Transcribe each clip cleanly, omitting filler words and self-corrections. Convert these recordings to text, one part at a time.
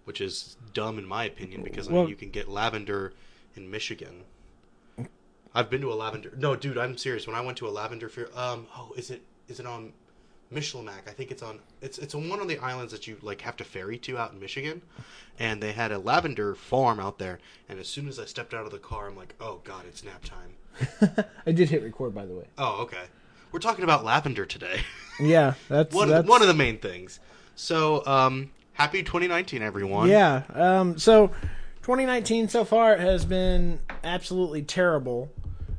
which is dumb in my opinion because I Well- mean you can get lavender in Michigan. I've been to a lavender. No, dude, I'm serious. When I went to a lavender fair, is it on Michilimack? I think it's on. It's on one of the islands that you like have to ferry to out in Michigan, and they had a lavender farm out there. And as soon as I stepped out of the car, I'm like, oh god, it's nap time. I did hit record, by the way. Oh, okay. We're talking about lavender today. Yeah, that's one of the main things. So, happy 2019, everyone. Yeah. So 2019 so far has been absolutely terrible.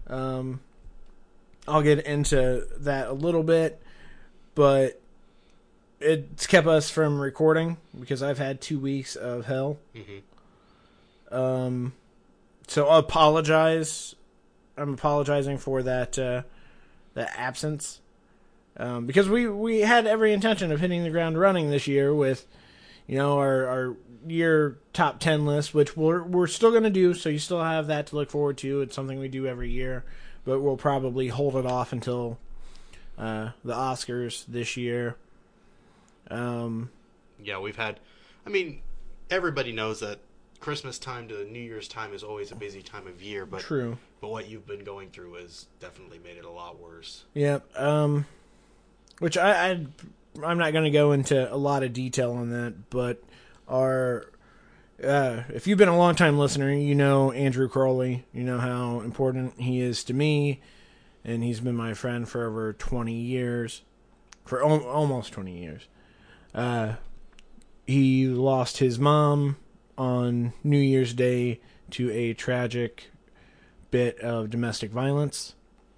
I'll get into that a little bit, but it's kept us from recording because I've had 2 weeks of hell. Mm-hmm. So I apologize. I'm apologizing for that absence. Because we had every intention of hitting the ground running this year with, our year top 10 list, which we're still going to do. So you still have that to look forward to. It's something we do every year, but we'll probably hold it off until the Oscars this year. Yeah, we've had. I mean, everybody knows that Christmas time to New Year's time is always a busy time of year, but True. But what you've been going through has definitely made it a lot worse. Yep. Which I'm not going to go into a lot of detail on that, but if you've been a long time listener, you know Andrew Crowley. You know how important he is to me, and he's been my friend for over 20 years, for almost 20 years. He lost his mom on New Year's Day to a tragic bit of domestic violence.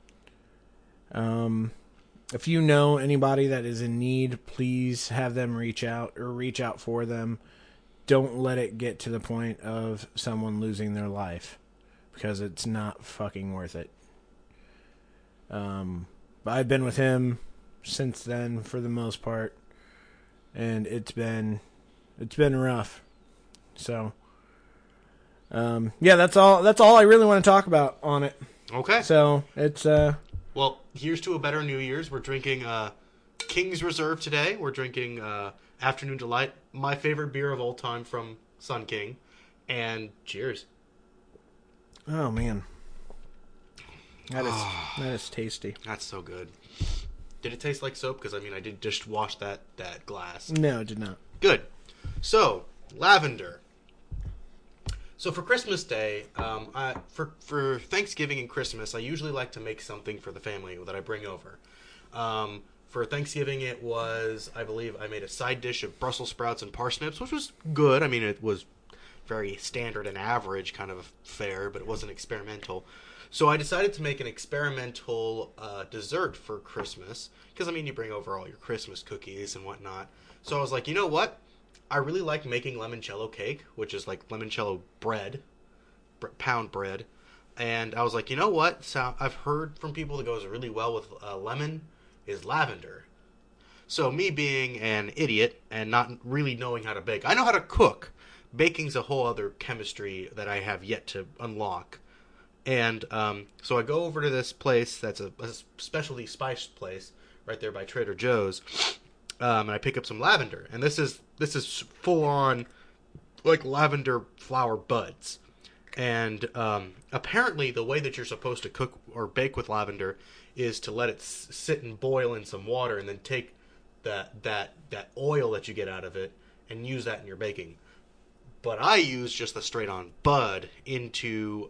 If you know anybody that is in need, please have them reach out for them. Don't let it get to the point of someone losing their life, because it's not fucking worth it. But I've been with him since then for the most part, and it's been rough. So, yeah, that's all I really want to talk about on it. Okay. So it's Well, here's to a better New Year's. We're drinking King's Reserve today. We're drinking Afternoon Delight, my favorite beer of all time from Sun King. And cheers. oh man, that is tasty. That's so good. Did it taste like soap? Because, I mean, I did just wash that glass. No, it did not. Good. So, lavender. So for Christmas Day, for Thanksgiving and Christmas, I usually like to make something for the family that I bring over. For Thanksgiving, it was, I believe, I made a side dish of Brussels sprouts and parsnips, which was good. I mean, it was very standard and average kind of fare, but it wasn't experimental. So I decided to make an experimental dessert for Christmas, because, I mean, you bring over all your Christmas cookies and whatnot. So I was like, you know what? I really like making limoncello cake, which is like limoncello bread, pound bread. And I was like, you know what? So I've heard from people that goes really well with lemon is lavender. So me being an idiot and not really knowing how to bake, I know how to cook. Baking's a whole other chemistry that I have yet to unlock. And so I go over to this place that's a specialty spice place right there by Trader Joe's. And I pick up some lavender, and this is full on like lavender flower buds. And apparently, the way that you're supposed to cook or bake with lavender is to let it sit and boil in some water, and then take that oil that you get out of it and use that in your baking. But I use just the straight on bud into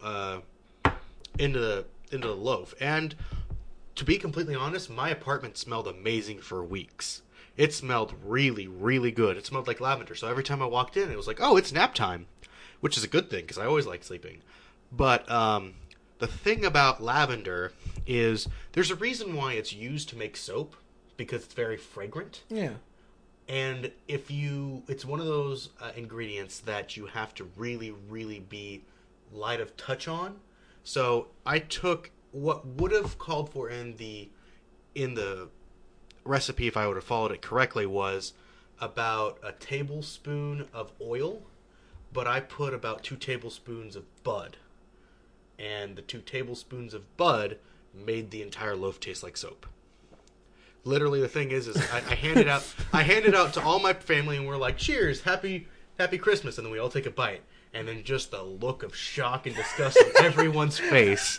the loaf. And to be completely honest, my apartment smelled amazing for weeks. It smelled really, really good. It smelled like lavender. So every time I walked in, it was like, oh, it's nap time, which is a good thing because I always like sleeping. But the thing about lavender is there's a reason why it's used to make soap, because it's very fragrant. Yeah. And it's one of those ingredients that you have to really, really be light of touch on. So I took what would have called for in the recipe, if I would have followed it correctly, was about a tablespoon of oil, but I put about 2 tablespoons of bud. And the 2 tablespoons of bud made the entire loaf taste like soap. Literally, the thing is I handed out to all my family, and we're like, cheers, happy Happy Christmas, and then we all take a bite, and then just the look of shock and disgust on everyone's face.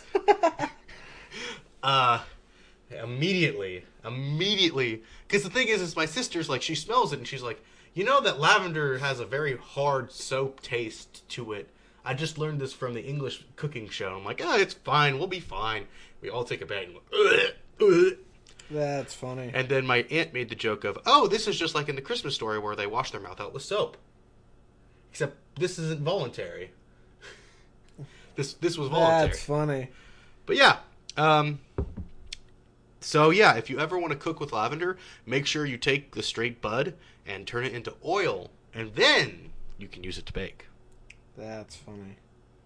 Immediately, because the thing is my sister's like, she smells it, and she's like, you know that lavender has a very hard soap taste to it. I just learned this from the English cooking show. I'm like, oh, it's fine, we'll be fine. We all take a bite, and we're, ugh. That's funny. And then my aunt made the joke of, oh, this is just like in the Christmas Story where they wash their mouth out with soap. Except this isn't voluntary. This was voluntary. That's funny. But yeah, so yeah, if you ever want to cook with lavender, make sure you take the straight bud and turn it into oil, and then you can use it to bake. That's funny.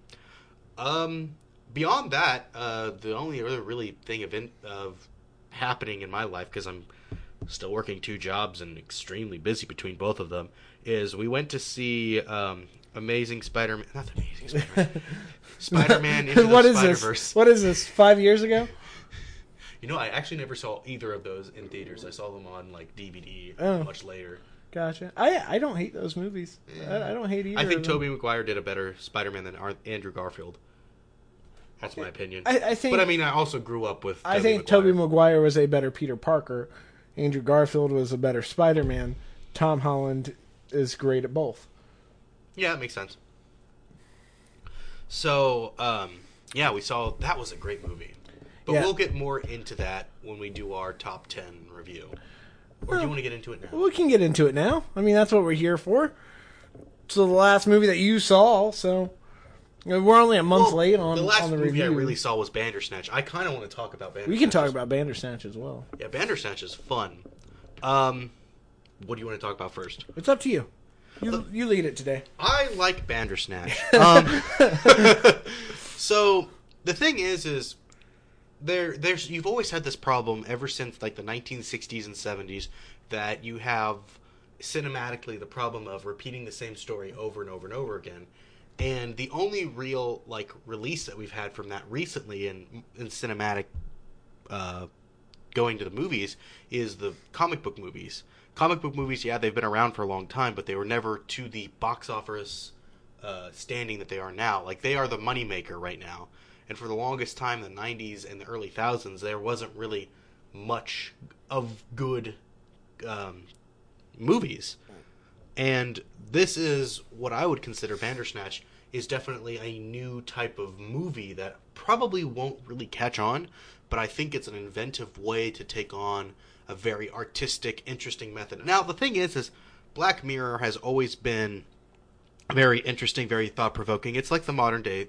Beyond that, the only other really thing of happening in my life, because I'm still working 2 jobs and extremely busy between both of them, is we went to see Amazing Spider-Man. Not Amazing Spider-Man. Spider-Man Into the Spider-Verse. What is this? 5 years ago? You know, I actually never saw either of those in theaters. I saw them on like DVD much later. Gotcha. I don't hate those movies. Yeah. I don't hate either. I think Tobey Maguire did a better Spider-Man than Andrew Garfield. That's my opinion. I think, but I mean, I also grew up with. I think Tobey Maguire was a better Peter Parker. Andrew Garfield was a better Spider-Man. Tom Holland is great at both. Yeah, it makes sense. So, yeah, we saw that was a great movie. But we'll get more into that when we do our top 10 review. Or do you want to get into it now? We can get into it now. I mean, that's what we're here for. So the last movie that you saw, so we're only a month late on the review. The last movie I really saw was Bandersnatch. I kind of want to talk about Bandersnatch. We can talk about Bandersnatch as well. Yeah, Bandersnatch is fun. What do you want to talk about first? It's up to you. You lead it today. I like Bandersnatch. So the thing is there's you've always had this problem ever since like the 1960s and 70s that you have cinematically the problem of repeating the same story over and over and over again. And the only real like release that we've had from that recently in cinematic going to the movies is the comic book movies. Comic book movies, yeah, they've been around for a long time, but they were never to the box office standing that they are now. Like, they are the moneymaker right now. And for the longest time, the 90s and the early thousands, there wasn't really much of good movies. And this is what I would consider Bandersnatch is definitely a new type of movie that probably won't really catch on, but I think it's an inventive way to take on a very artistic, interesting method. Now, the thing is Black Mirror has always been very interesting, very thought-provoking. It's like the modern day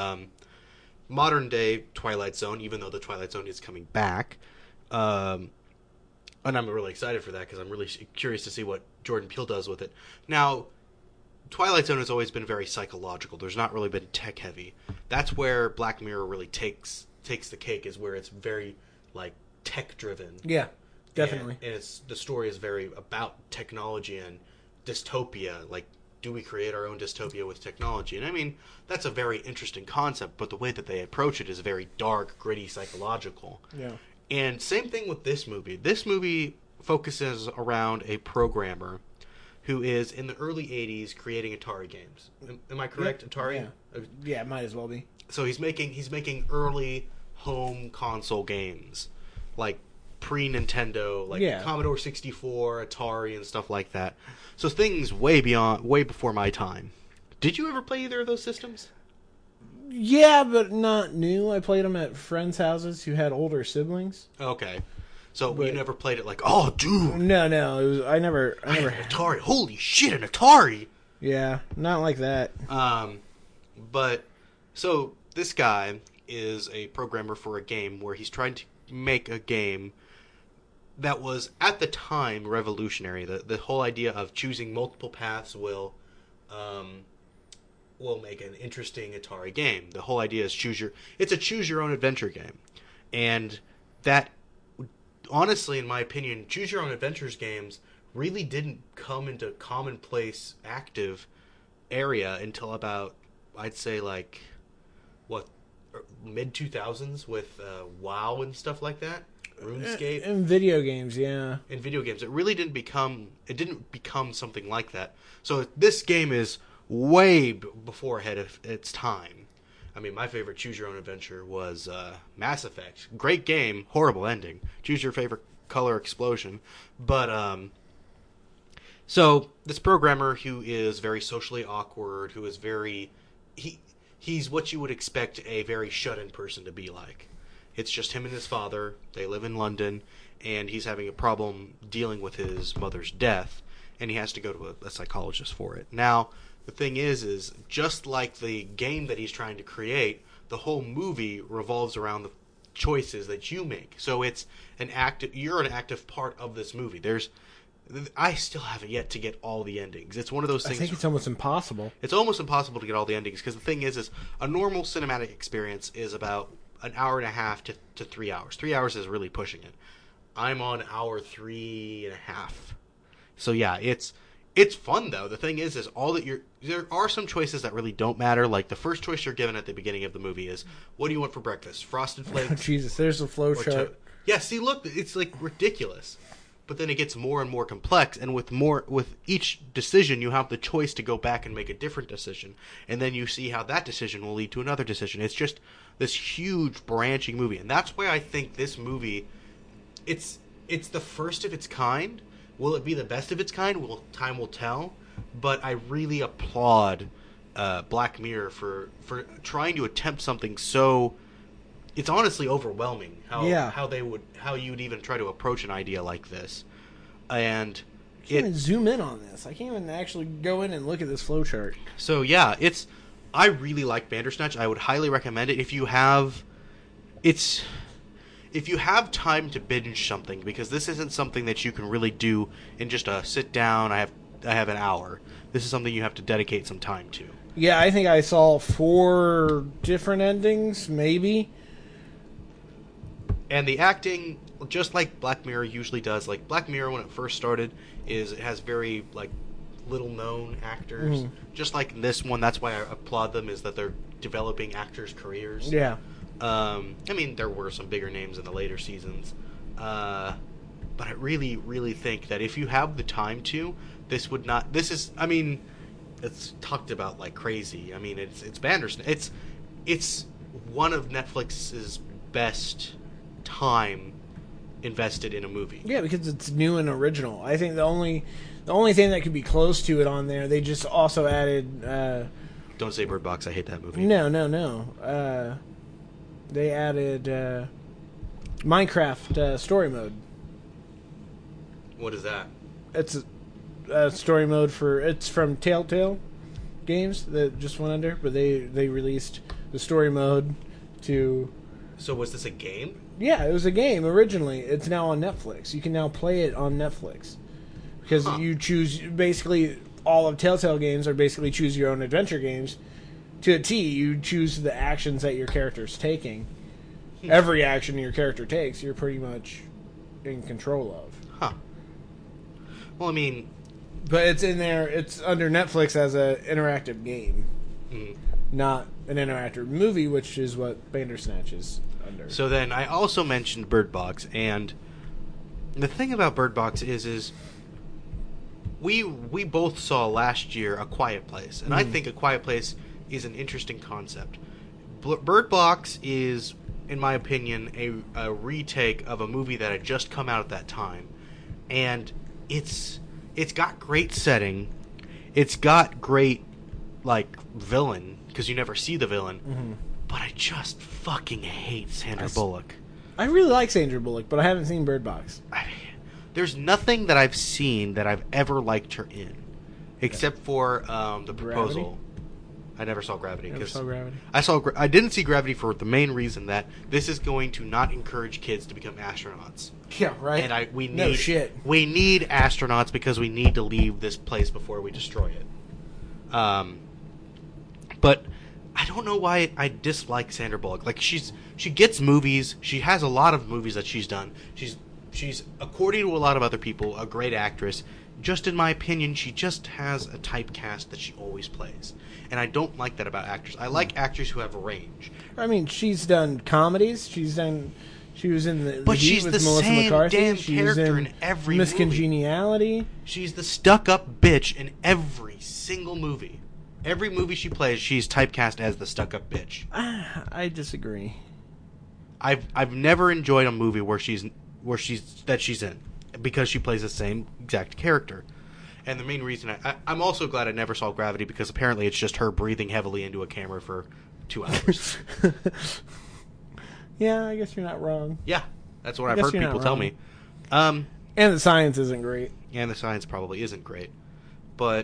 Twilight Zone, even though the Twilight Zone is coming back. And I'm really excited for that because I'm really curious to see what Jordan Peele does with it. Now, Twilight Zone has always been very psychological. There's not really been tech-heavy. That's where Black Mirror really takes the cake, is where it's very, like, tech-driven. Yeah, definitely. And the story is very about technology and dystopia. Like, do we create our own dystopia with technology? And I mean, that's a very interesting concept, but the way that they approach it is very dark, gritty, psychological. Yeah. And same thing with this movie. This movie focuses around a programmer who is in the early 80s creating Atari games. Am I correct? Yep. Atari? Yeah, it might as well be. So he's making early home console games, like pre-Nintendo, like Commodore 64, Atari, and stuff like that. So things way before my time. Did you ever play either of those systems? Yeah, but not new. I played them at friends' houses who had older siblings. Okay. So you never played it like, oh, dude. No. I never had an Atari. Holy shit, an Atari. Yeah, not like that. But so this guy is a programmer for a game where he's trying to make a game that was at the time revolutionary. The whole idea of choosing multiple paths will make an interesting Atari game. The whole idea is it's a choose your own adventure game. And that, honestly, in my opinion, choose your own adventures games really didn't come into commonplace active area until about, I'd say, like, mid 2000s with WoW and stuff like that. RuneScape. In video games, yeah. In video games, it didn't become something like that. So this game is way before ahead of its time. I mean, my favorite choose your own adventure was Mass Effect. Great game, horrible ending. Choose your favorite color explosion. But so this programmer who is very socially awkward, who is very he's what you would expect a very shut-in person to be like. It's just him and his father. They live in London, and he's having a problem dealing with his mother's death, and he has to go to a psychologist for it. Now, the thing is just like the game that he's trying to create, the whole movie revolves around the choices that you make. So it's you're an active part of this movie. I still haven't yet to get all the endings. It's one of those things. I think it's almost impossible. It's almost impossible to get all the endings, because the thing is a normal cinematic experience is about an hour and a half to 3 hours. 3 hours is really pushing it. I'm on hour 3.5. So yeah, it's fun though. The thing is all that there are some choices that really don't matter. Like the first choice you're given at the beginning of the movie is, what do you want for breakfast? Frosted Flakes? Oh, Jesus, there's a flow chart. Yeah, see, look, it's like ridiculous. But then it gets more and more complex, and with each decision, you have the choice to go back and make a different decision, and then you see how that decision will lead to another decision. It's just this huge branching movie, and that's why I think this movie, it's the first of its kind. Will it be the best of its kind? Time will tell. But I really applaud Black Mirror for trying to attempt something so. It's honestly overwhelming how you would even try to approach an idea like this, and I can't even zoom in on this. I can't even actually go in and look at this flowchart. So yeah, I really like Bandersnatch. I would highly recommend it if you have time to binge something, because this isn't something that you can really do in just a sit down. I have an hour. This is something you have to dedicate some time to. Yeah, I think I saw 4 different endings, maybe. And the acting, just like Black Mirror usually does, like Black Mirror when it first started, it has very like little known actors. Just like in this one, that's why I applaud them, is that they're developing actors' careers. Yeah. I mean, there were some bigger names in the later seasons, but I really, really think that if you have the time to, it's talked about like crazy. I mean, it's Bandersnatch. It's one of Netflix's best time invested in a movie. Yeah, because it's new and original. I think the only thing that could be close to it on there, they just also added. Don't say Bird Box. I hate that movie. No. They added Minecraft story mode. What is that? It's a story mode it's from Telltale Games that just went under, but they released the story mode to. So was this a game? Yeah, it was a game originally. It's now on Netflix. You can now play it on Netflix because you choose basically all of Telltale games are basically choose your own adventure games. To a T, you choose the actions that your character's taking. Every action your character takes, you're pretty much in control of. Huh. Well, I mean, but it's in there. It's under Netflix as an interactive game, not an interactive movie, which is what Bandersnatch is under. So then I also mentioned Bird Box, and the thing about Bird Box is we both saw last year A Quiet Place, and I think A Quiet Place is an interesting concept. Bird Box is, in my opinion, a retake of a movie that had just come out at that time, and it's got great setting, it's got great like villain, because you never see the villain, but I just fucking hate Sandra Bullock. I really like Sandra Bullock, but I haven't seen Bird Box. There's nothing that I've seen that I've ever liked her in, except for The Proposal. Gravity? I never saw Gravity. Never saw Gravity. I didn't see Gravity for the main reason that this is going to not encourage kids to become astronauts. Yeah, right. And we no shit. We need astronauts because we need to leave this place before we destroy it. But I don't know why I dislike Sandra Bullock. Like she gets movies. She has a lot of movies that she's done. She's according to a lot of other people a great actress. Just in my opinion, she just has a typecast that she always plays. And I don't like that about actors. I like actors who have range. I mean, she's done comedies. She was in the But Heat she's with the Melissa same McCarthy. damn She character was in every Miss movie. Congeniality. She's the stuck-up bitch in every single movie. Every movie she plays, she's typecast as the stuck-up bitch. I disagree. I've never enjoyed a movie where she's in because she plays the same exact character. And the main reason I'm also glad I never saw Gravity, because apparently it's just her breathing heavily into a camera for 2 hours. Yeah, I guess you're not wrong. Yeah, that's what I've heard people tell me. And the science isn't great. And the science probably isn't great. But,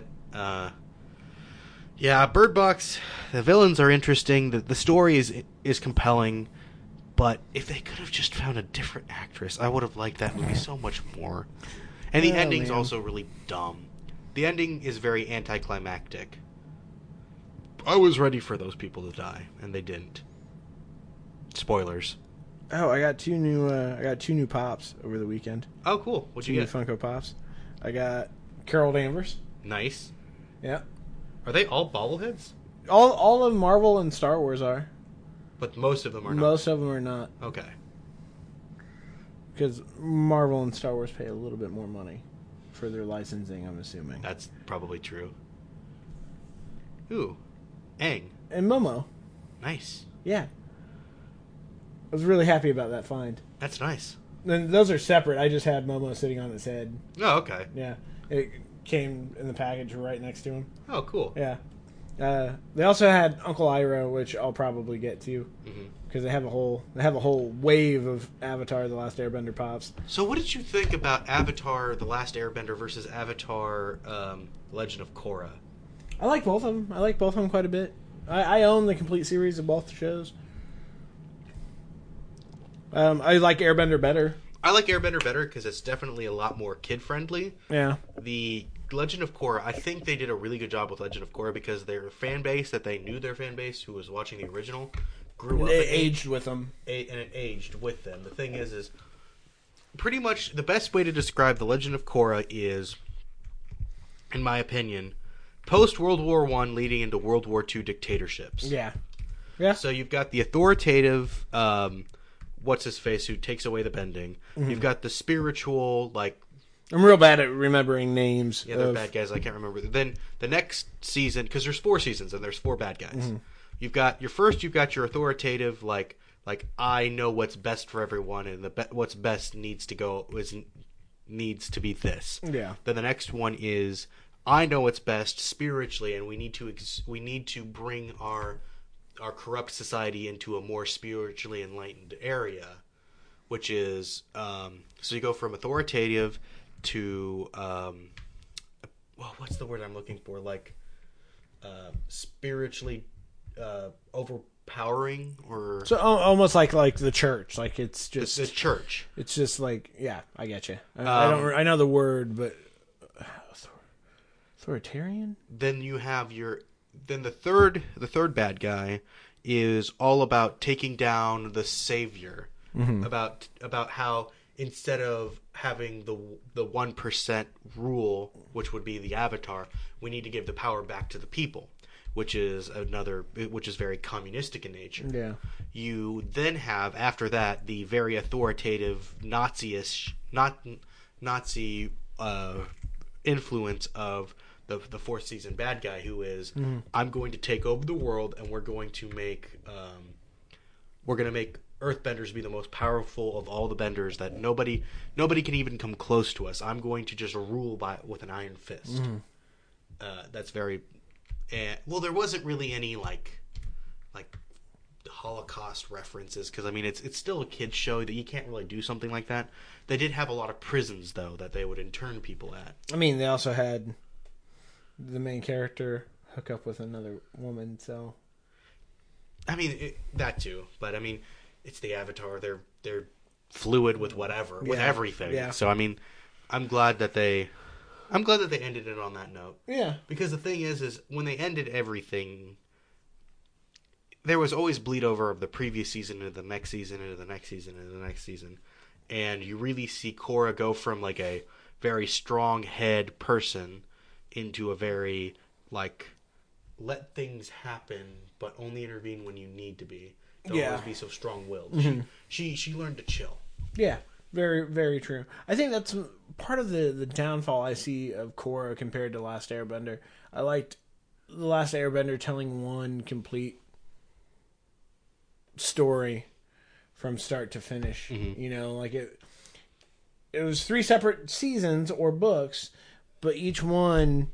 yeah, Bird Box, the villains are interesting. The story is compelling. But if they could have just found a different actress, I would have liked that movie so much more. And the ending's also really dumb. The ending is very anticlimactic. I was ready for those people to die, and they didn't. Spoilers. Oh, I got two new pops over the weekend. Oh, cool. What'd you get? Two new Funko Pops. I got Carol Danvers. Nice. Yeah. Are they all bobbleheads? All of Marvel and Star Wars are. But most of them are not. Most of them are not. Okay. Because Marvel and Star Wars pay a little bit more money for their licensing, I'm assuming. That's probably true. Ooh. Aang. And Momo. Nice. Yeah. I was really happy about that find. That's nice. And those are separate. I just had Momo sitting on his head. Oh, okay. Yeah. It came in the package right next to him. Oh, cool. Yeah. They also had Uncle Iroh, which I'll probably get to, because they have a whole wave of Avatar: The Last Airbender pops. So, what did you think about Avatar: The Last Airbender versus Avatar: Legend of Korra? I like both of them. I like both of them quite a bit. I own the complete series of both shows. I like Airbender better. I like Airbender better because it's definitely a lot more kid-friendly. Yeah. The Legend of Korra, I think they did a really good job with Legend of Korra because their fan base, that they knew their fan base, who was watching the original, grew up. It aged with them. And it aged with them. The thing is pretty much the best way to describe the Legend of Korra is, in my opinion, post-World War I leading into World War II dictatorships. Yeah. Yeah. So you've got the authoritative, what's-his-face, who takes away the bending. Mm-hmm. You've got the spiritual, like... I'm real bad at remembering names. Yeah, they're bad guys. I can't remember. Then the next season, because there's 4 seasons and there's 4 bad guys. Mm-hmm. You've got your authoritative, like I know what's best for everyone, and what's best needs to be this. Yeah. Then the next one is I know what's best spiritually, and we need to bring our corrupt society into a more spiritually enlightened area, which is so you go from authoritative to what's the word I'm looking for? Like spiritually overpowering, or so almost like the church. Like it's just the church. It's just like, yeah, I get you. I know the word, but authoritarian. Then you have the third bad guy is all about taking down the savior. Mm-hmm. About how instead of having the 1% rule, which would be the Avatar, we need to give the power back to the people, which is very communistic in nature. Yeah. You then have, after that, the very authoritative Nazi influence of the 4th season bad guy, who is, I'm going to take over the world, and we're going to make Earthbenders be the most powerful of all the benders, that nobody can even come close to us. I'm going to just rule with an iron fist. That's very... there wasn't really any like Holocaust references, because I mean it's still a kids show that you can't really do something like that. They did have a lot of prisons though that they would intern people at. I mean, they also had the main character hook up with another woman, so I mean that too. But I mean, it's the Avatar. They're fluid with whatever, with everything. Yeah. So I mean, I'm glad that they ended it on that note. Yeah. Because the thing is when they ended everything, there was always bleed over of the previous season into the next season, into the next season, into the next season. And you really see Korra go from like a very strong head person into a very like let things happen but only intervene when you need to be. to Yeah. always be so strong-willed. Mhm. She learned to chill. Yeah, very, very true. I think that's part of the downfall I see of Korra compared to Last Airbender. I liked The Last Airbender telling one complete story from start to finish. Mhm. You know, like it was 3 separate seasons or books, but each one.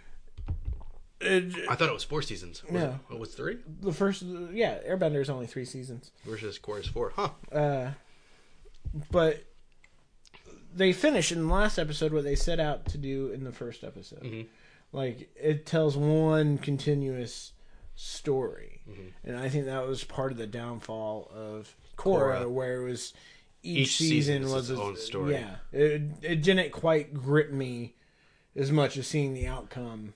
I thought it was 4 seasons. Yeah. It was 3? The first, yeah, Airbender is only 3 seasons. Versus Korra's 4. Huh. But they finish in the last episode what they set out to do in the first episode. Mhm. Like, it tells one continuous story. Mhm. And I think that was part of the downfall of Korra. Where it was each season season was its own story. Yeah. It didn't quite grip me as much as seeing the outcome.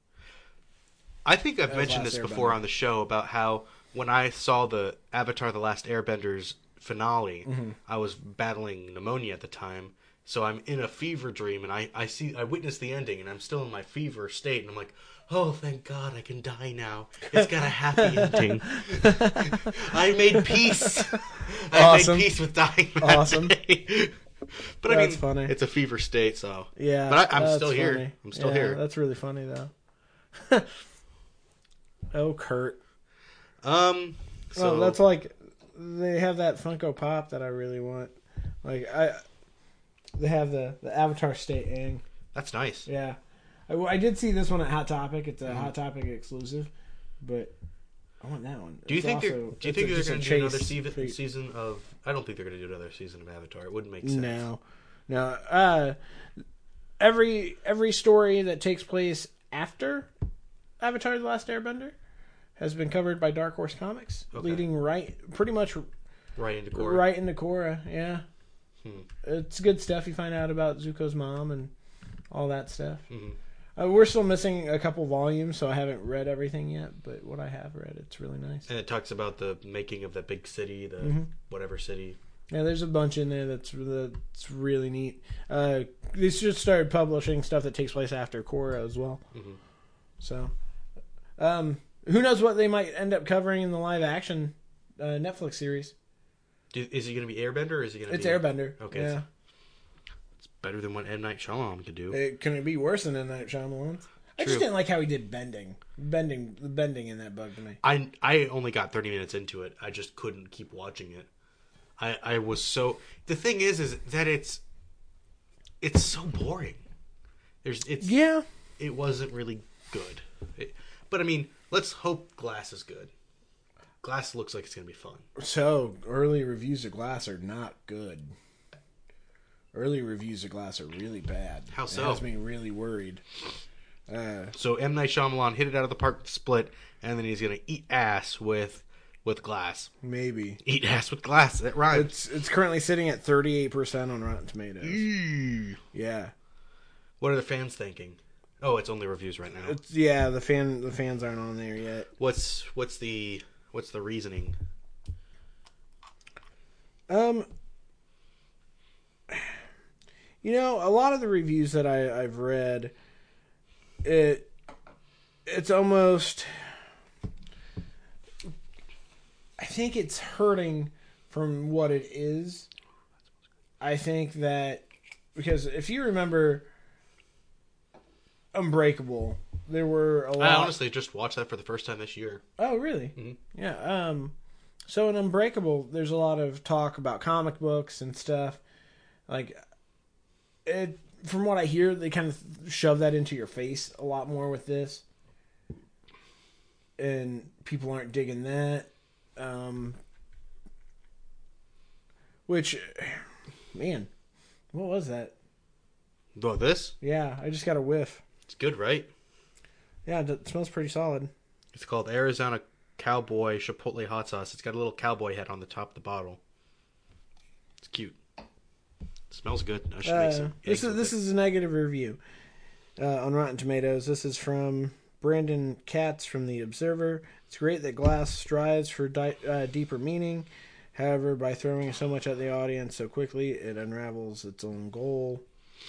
I think I've As mentioned Last this before Airbender. on the show about how when I saw the Avatar: The Last Airbender's finale, Mm-hmm. I was battling pneumonia at the time, so I'm in a fever dream, and I witnessed the ending, and I'm still in my fever state, and I'm like, oh, thank God, I can die now. It's got a happy ending. I made peace. I Awesome. made peace with dying. That Awesome. day. But I That's mean, funny. it's a fever state, so Yeah. But I'm that's still here. funny. I'm still Yeah, here. That's really funny, though. Oh, Kurt. So Well, that's like they have that Funko Pop that I really want. Like they have the Avatar State Aang. that's nice. Yeah, I did see this one at Hot Topic. It's a Hot Topic exclusive, but I want that one. Do you It's think also- they're it's going just a to do another chase season of? I don't think they're going to do another season of Avatar. It wouldn't make sense. No. Every story that takes place after Avatar: The Last Airbender has been covered by Dark Horse Comics, Okay. leading pretty much Right into Korra. right into Korra. Yeah, Hmm. it's good stuff. You find out about Zuko's mom and all that stuff. Mhm. We're still missing a couple volumes, so I haven't read everything yet. But what I have read, it's really nice. And it talks about the making of that big city, the Mhm. whatever city. Yeah, there's a bunch in there that's really neat. They just started publishing stuff that takes place after Korra as well. Mhm. So, who knows what they might end up covering in the live action Netflix series? Is he going to be Airbender or is he going to It's be... Airbender. Okay, Yeah. It's better than what M. Night Shyamalan could do. Can it be worse than M. Night Shyamalan's? I just True. didn't like how he did bending. The bending in that bugged me. I only got 30 minutes into it. I just couldn't keep watching it. I was so... The thing is that it's so boring. Yeah. It wasn't really good. But I mean, let's hope Glass is good. Glass looks like it's going to be fun. So, early reviews of Glass are not good. Early reviews of Glass are really bad. How so? It has me really worried. So M. Night Shyamalan hit it out of the park with Split, and then he's going to eat ass with Glass. Maybe. Eat ass with Glass. That rhymes. It's currently sitting at 38% on Rotten Tomatoes. Yeah. What are the fans thinking? Oh, it's only reviews right now. The fans aren't on there yet. What's the reasoning? A lot of the reviews that I've read, it's almost, I think it's hurting from what it is. I think that, because if you remember Unbreakable, there were a lot. I honestly just watched that for the first time this year. Oh, really? Mhm. Yeah. So in Unbreakable, there's a lot of talk about comic books and stuff. Like, from what I hear, they kind of shove that into your face a lot more with this, and people aren't digging that. Which, man, what was that? Well, this? Yeah, I just got a whiff. It's good, right? Yeah, it smells pretty solid. It's called Arizona Cowboy Chipotle Hot Sauce. It's got a little cowboy head on the top of the bottle. It's cute. It smells good. I should make some. This is a negative review on Rotten Tomatoes. This is from Brandon Katz from The Observer. It's great that Glass strives for deeper meaning. However, by throwing so much at the audience so quickly, it unravels its own goal.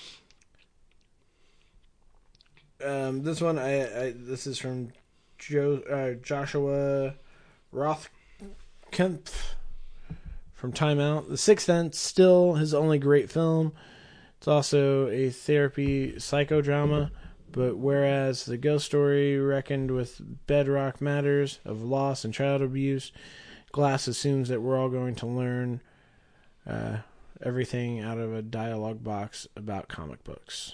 This one, this is from Joshua from Time Out. The Sixth Sense, still his only great film. It's also a therapy psychodrama, but whereas The Ghost Story reckoned with bedrock matters of loss and child abuse, Glass assumes that we're all going to learn everything out of a dialogue box about comic books.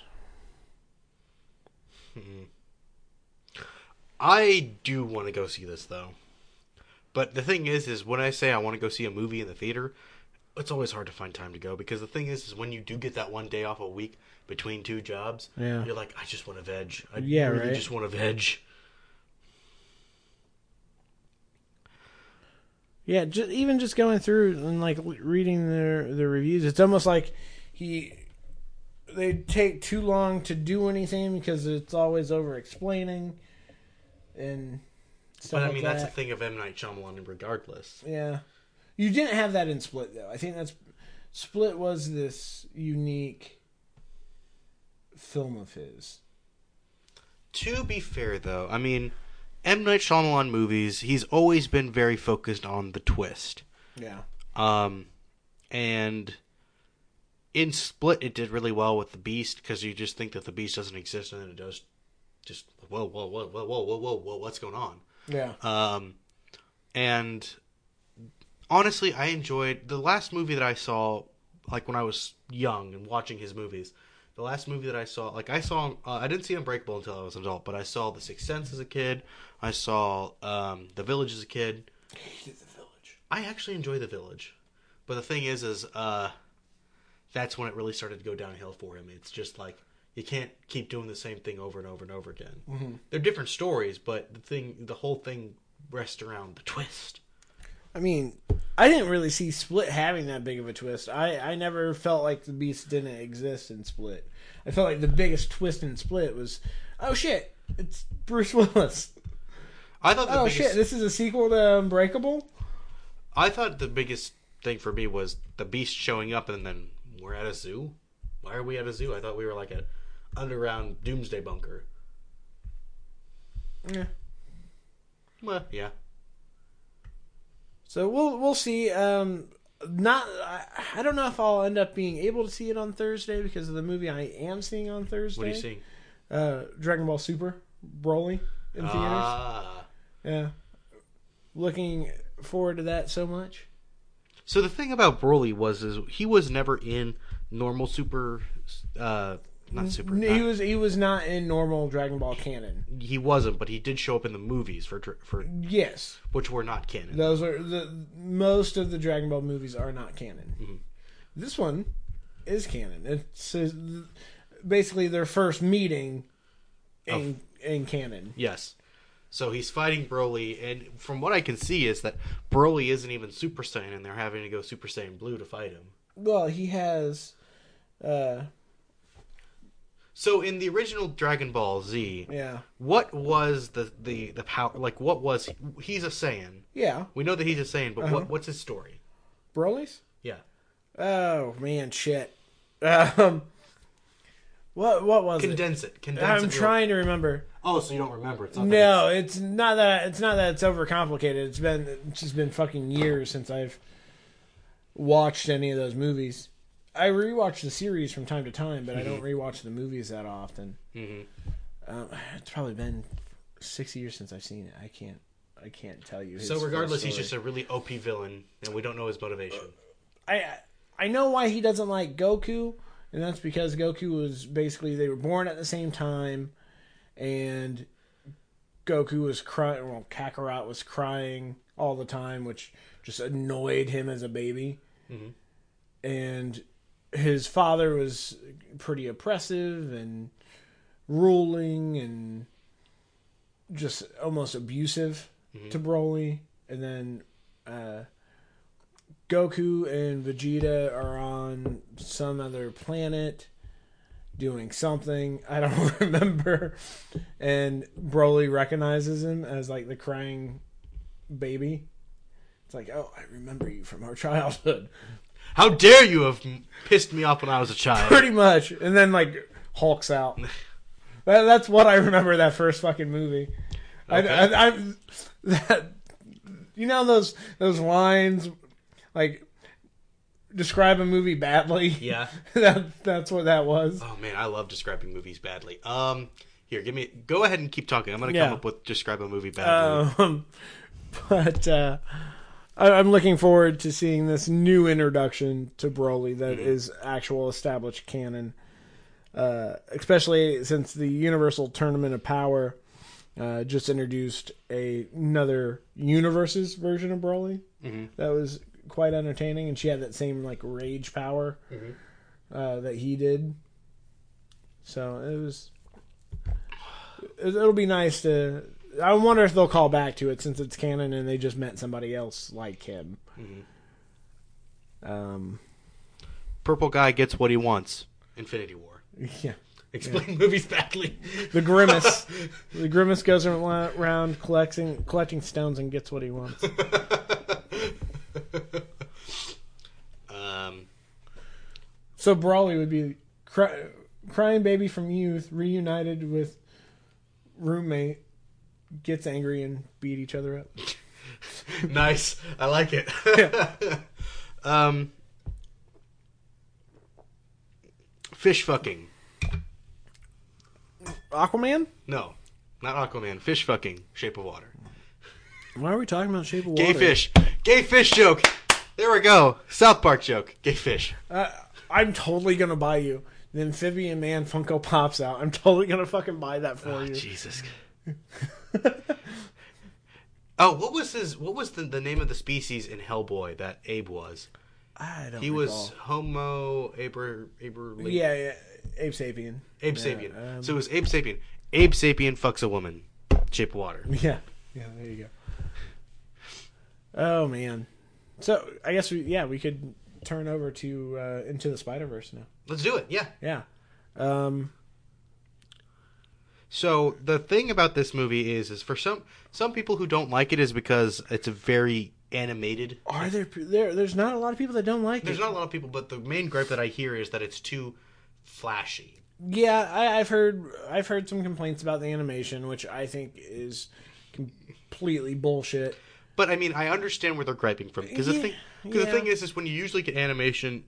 I do want to go see this, though. But the thing is when I say I want to go see a movie in the theater, it's always hard to find time to go, because the thing is when you do get that one day off a week between two jobs, you're like, I just want to veg. I really just want to veg. Yeah, just going through and like reading the reviews, it's almost like they take too long to do anything because it's always over explaining and stuff. But I mean, that's the thing of M. Night Shyamalan, regardless. Yeah, you didn't have that in Split though. I think Split was this unique film of his. To be fair, though, I mean, M. Night Shyamalan movies, he's always been very focused on the twist. Yeah. And in Split, it did really well with the Beast, because you just think that the Beast doesn't exist, and then it does. Just whoa, what's going on? Yeah. And honestly, I enjoyed the last movie that I saw, like when I was young and watching his movies. The last movie that I saw, I didn't see Unbreakable until I was an adult, but I saw The Sixth Sense as a kid. I saw The Village as a kid. I hated The Village. I actually enjoy The Village, but the thing is that's when it really started to go downhill for him. It's just like, you can't keep doing the same thing over and over and over again. Mm-hmm. They're different stories, but the whole thing rests around the twist. I mean, I didn't really see Split having that big of a twist. I never felt like the Beast didn't exist in Split. I felt like the biggest twist in Split was, oh shit, it's Bruce Willis. I thought shit, this is a sequel to Unbreakable? I thought the biggest thing for me was the Beast showing up and then we're at a zoo? Why are we at a zoo? I thought we were like an underground doomsday bunker. Yeah. Well, yeah. So we'll see. I don't know if I'll end up being able to see it on Thursday because of the movie I am seeing on Thursday. What are you seeing? Dragon Ball Super, Broly in theaters. Yeah. Looking forward to that so much. So the thing about Broly is he was never in normal Super, not Super. He was not in normal Dragon Ball canon. He wasn't, but he did show up in the movies for yes, which were not canon. Those are most of the Dragon Ball movies are not canon. Mm-hmm. This one is canon. It's basically their first meeting in canon. Yes. So he's fighting Broly, and from what I can see is that Broly isn't even Super Saiyan, and they're having to go Super Saiyan Blue to fight him. Well, he has... So in the original Dragon Ball Z, yeah, what was the power? Like, what was he's a Saiyan? Yeah, we know that he's a Saiyan, but what's his story? Broly's? Yeah. Oh man, shit. What was Condense it? Condense I'm it. trying to remember. Oh, so you don't remember? It's not no, it's not that it's overcomplicated. It's just been fucking years since I've watched any of those movies. I rewatch the series from time to time, but I don't rewatch the movies that often. Mm-hmm. It's probably been 6 years since I've seen it. I can't tell you. So regardless, he's just a really OP villain, and we don't know his motivation. I know why he doesn't like Goku, and that's because Goku was basically, they were born at the same time, and Goku was crying. Well, Kakarot was crying all the time, which just annoyed him as a baby. Mm-hmm. And his father was pretty oppressive and ruling and just almost abusive to Broly. And then Goku and Vegeta are on some other planet doing something. I don't remember. And Broly recognizes him as like the crying baby. It's like, oh, I remember you from our childhood. How dare you have pissed me off when I was a child? Pretty much. And then, like, hulks out. That's what I remember that first fucking movie. Okay. You know those lines, like, describe a movie badly? Yeah. That's what that was. Oh man, I love describing movies badly. Here, go ahead and keep talking. I'm gonna come up with describe a movie badly. But I'm looking forward to seeing this new introduction to Broly that is actual established canon. Especially since the Universal Tournament of Power just introduced another universe's version of Broly that was quite entertaining, and she had that same like rage power that he did. So it'll be nice to. I wonder if they'll call back to it since it's canon and they just met somebody else like him. Purple guy gets what he wants. Infinity War. Yeah. Explain movies badly. The Grimace. The Grimace goes around collecting stones and gets what he wants. So Broly would be crying baby from youth, reunited with roommate, gets angry and beat each other up. Nice. I like it. Fish fucking. Aquaman? No, not Aquaman. Fish fucking. Shape of Water. Why are we talking about Shape of Water? Gay fish. Gay fish joke. There we go. South Park joke. Gay fish. I'm totally gonna buy you. The Amphibian Man Funko Pops out. I'm totally gonna fucking buy that for you. Jesus. Oh, what was the name of the species in Hellboy that Abe was? I don't. He recall. was Homo Aber. Yeah, Abe Sapien. Abe Sapien. So it was Abe Sapien. Abe Sapien fucks a woman. Shape of Water. Yeah. There you go. Oh man. So I guess we could turn over to Into the Spider-Verse now. Let's do it. Yeah. Yeah. So the thing about this movie is for some people who don't like it is because it's a very animated. Are there's not a lot of people that don't like it. There's not a lot of people, but the main gripe that I hear is that it's too flashy. Yeah, I've heard some complaints about the animation, which I think is completely bullshit. But I mean, I understand where they're griping from because the thing is when you usually get animation,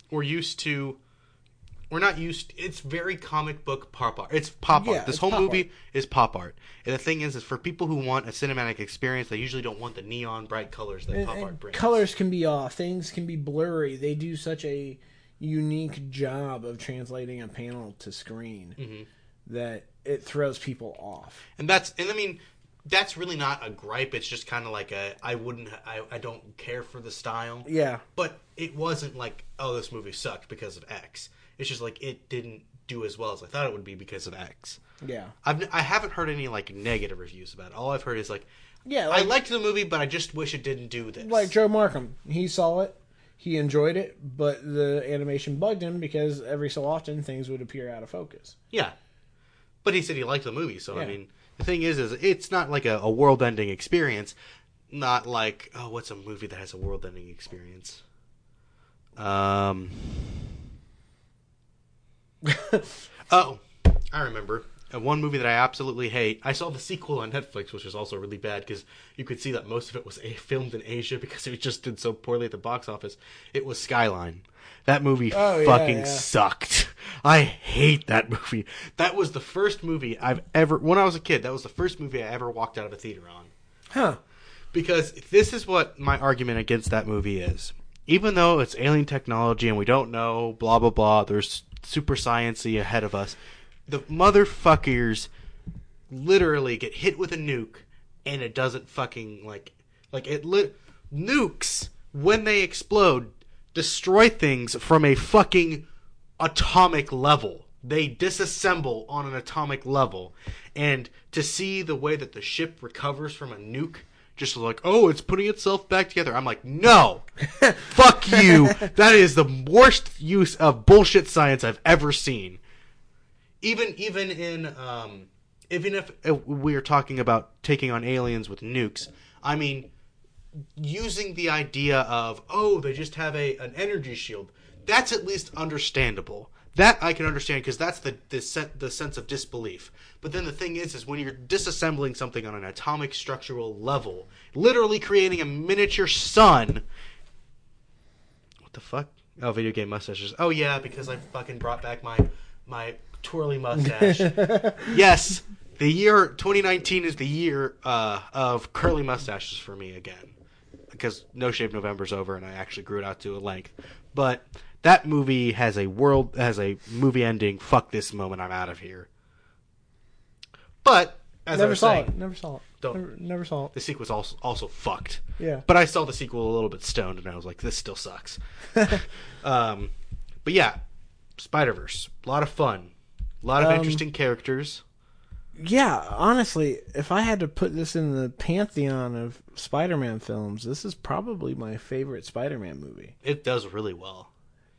we're not used. It's very comic book pop art. It's pop art. This whole movie is pop art. And the thing is for people who want a cinematic experience, they usually don't want the neon bright colors that pop art brings. Colors can be off. Things can be blurry. They do such a unique job of translating a panel to screen that it throws people off. And I mean, that's really not a gripe. It's just kind of like I don't care for the style. Yeah. But it wasn't like, oh, this movie sucked because of X. It's just like it didn't do as well as I thought it would be because of X. Yeah. I haven't heard any like negative reviews about it. All I've heard is like, yeah, I liked the movie, but I just wish it didn't do this. Like Joe Markham, he saw it, he enjoyed it, but the animation bugged him because every so often things would appear out of focus. Yeah. But he said he liked the movie, so yeah. I mean, the thing is it's not like a world-ending experience. Not like, oh, what's a movie that has a world-ending experience? Oh, I remember. One movie that I absolutely hate. I saw the sequel on Netflix, which was also really bad because you could see that most of it was filmed in Asia because it just did so poorly at the box office. It was Skyline. That movie fucking sucked. I hate that movie. That was the first movie when I was a kid, that was the first movie I ever walked out of a theater on. Huh. Because this is what my argument against that movie is. Even though it's alien technology and we don't know, blah, blah, blah, there's super science-y ahead of us, the motherfuckers literally get hit with a nuke and it doesn't fucking, nukes, when they explode, destroy things from a fucking atomic level. They disassemble on an atomic level. And to see the way that the ship recovers from a nuke, just like, oh, it's putting itself back together. I'm like, no, fuck you. That is the worst use of bullshit science I've ever seen. Even if we're talking about taking on aliens with nukes, I mean, using the idea of, oh, they just have an energy shield, that's at least understandable. That I can understand because that's the sense of disbelief. But then the thing is when you're disassembling something on an atomic structural level, literally creating a miniature sun. What the fuck? Oh, video game mustaches. Oh yeah, because I fucking brought back my twirly mustache. Yes, the year 2019 is the year of curly mustaches for me again, because No Shave November's over and I actually grew it out to a length. But that movie has a movie ending. Fuck this moment. I'm out of here. But as Never I was saw saying, it. Never saw it. Never saw it. the sequel's also fucked. Yeah. But I saw the sequel a little bit stoned, and I was like, this still sucks. But yeah, Spider-Verse. A lot of fun. A lot of interesting characters. Yeah, honestly, if I had to put this in the pantheon of Spider-Man films, this is probably my favorite Spider-Man movie. It does really well.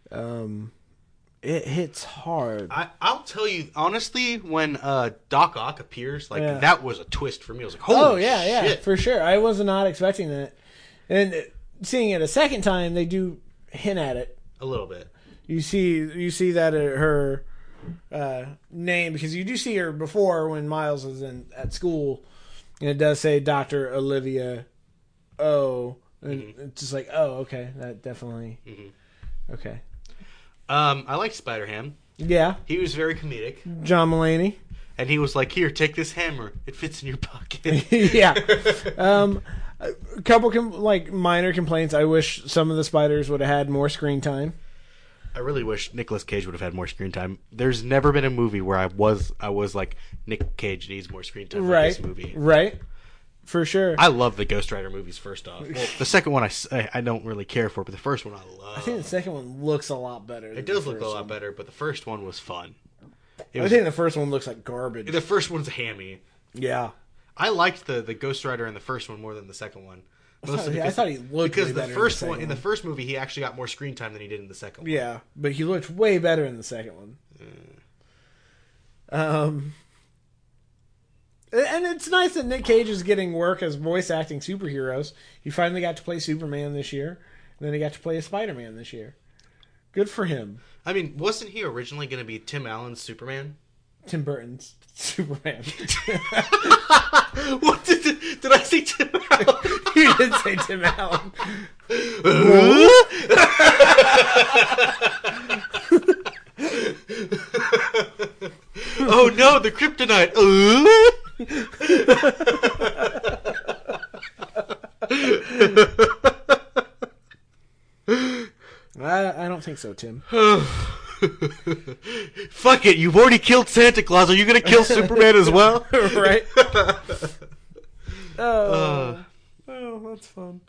It hits hard. I'll tell you, honestly, when Doc Ock appears, that was a twist for me. I was like, holy yeah, shit. for sure. I was not expecting that. And seeing it a second time, they do hint at it. A little bit. You see that her name, because you do see her before when Miles is at school, and it does say Dr. Olivia O. And it's just like, oh, okay, that definitely... Okay. I liked Spider-Ham. Yeah. He was very comedic. John Mulaney. And he was like, here, take this hammer. It fits in your pocket. Yeah. A couple minor complaints. I wish some of the spiders would have had more screen time. I really wish Nicolas Cage would have had more screen time. There's never been a movie where I was like, Nick Cage needs more screen time for this movie. Right. For sure. I love the Ghost Rider movies, first off. Well, the second one I don't really care for, but the first one I love. I think the second one looks a lot better. It does look a lot better, but the first one was fun. I think the first one looks like garbage. The first one's hammy. Yeah. I liked the Ghost Rider in the first one more than the second one. I thought he looked because way the better first in the one in the first movie he actually got more screen time than he did in the second one. Yeah, but he looked way better in the second one. And it's nice that Nick Cage is getting work as voice acting superheroes. He finally got to play Superman this year, and then he got to play Spider-Man this year. Good for him. I mean, wasn't he originally going to be Tim Allen's Superman? Tim Burton's Superman. What did I say Tim Allen? You did say Tim Allen. Oh no, the kryptonite. I don't think so, Tim. Fuck it, you've already killed Santa Claus. Are you going to kill Superman as well? Right? That's fun.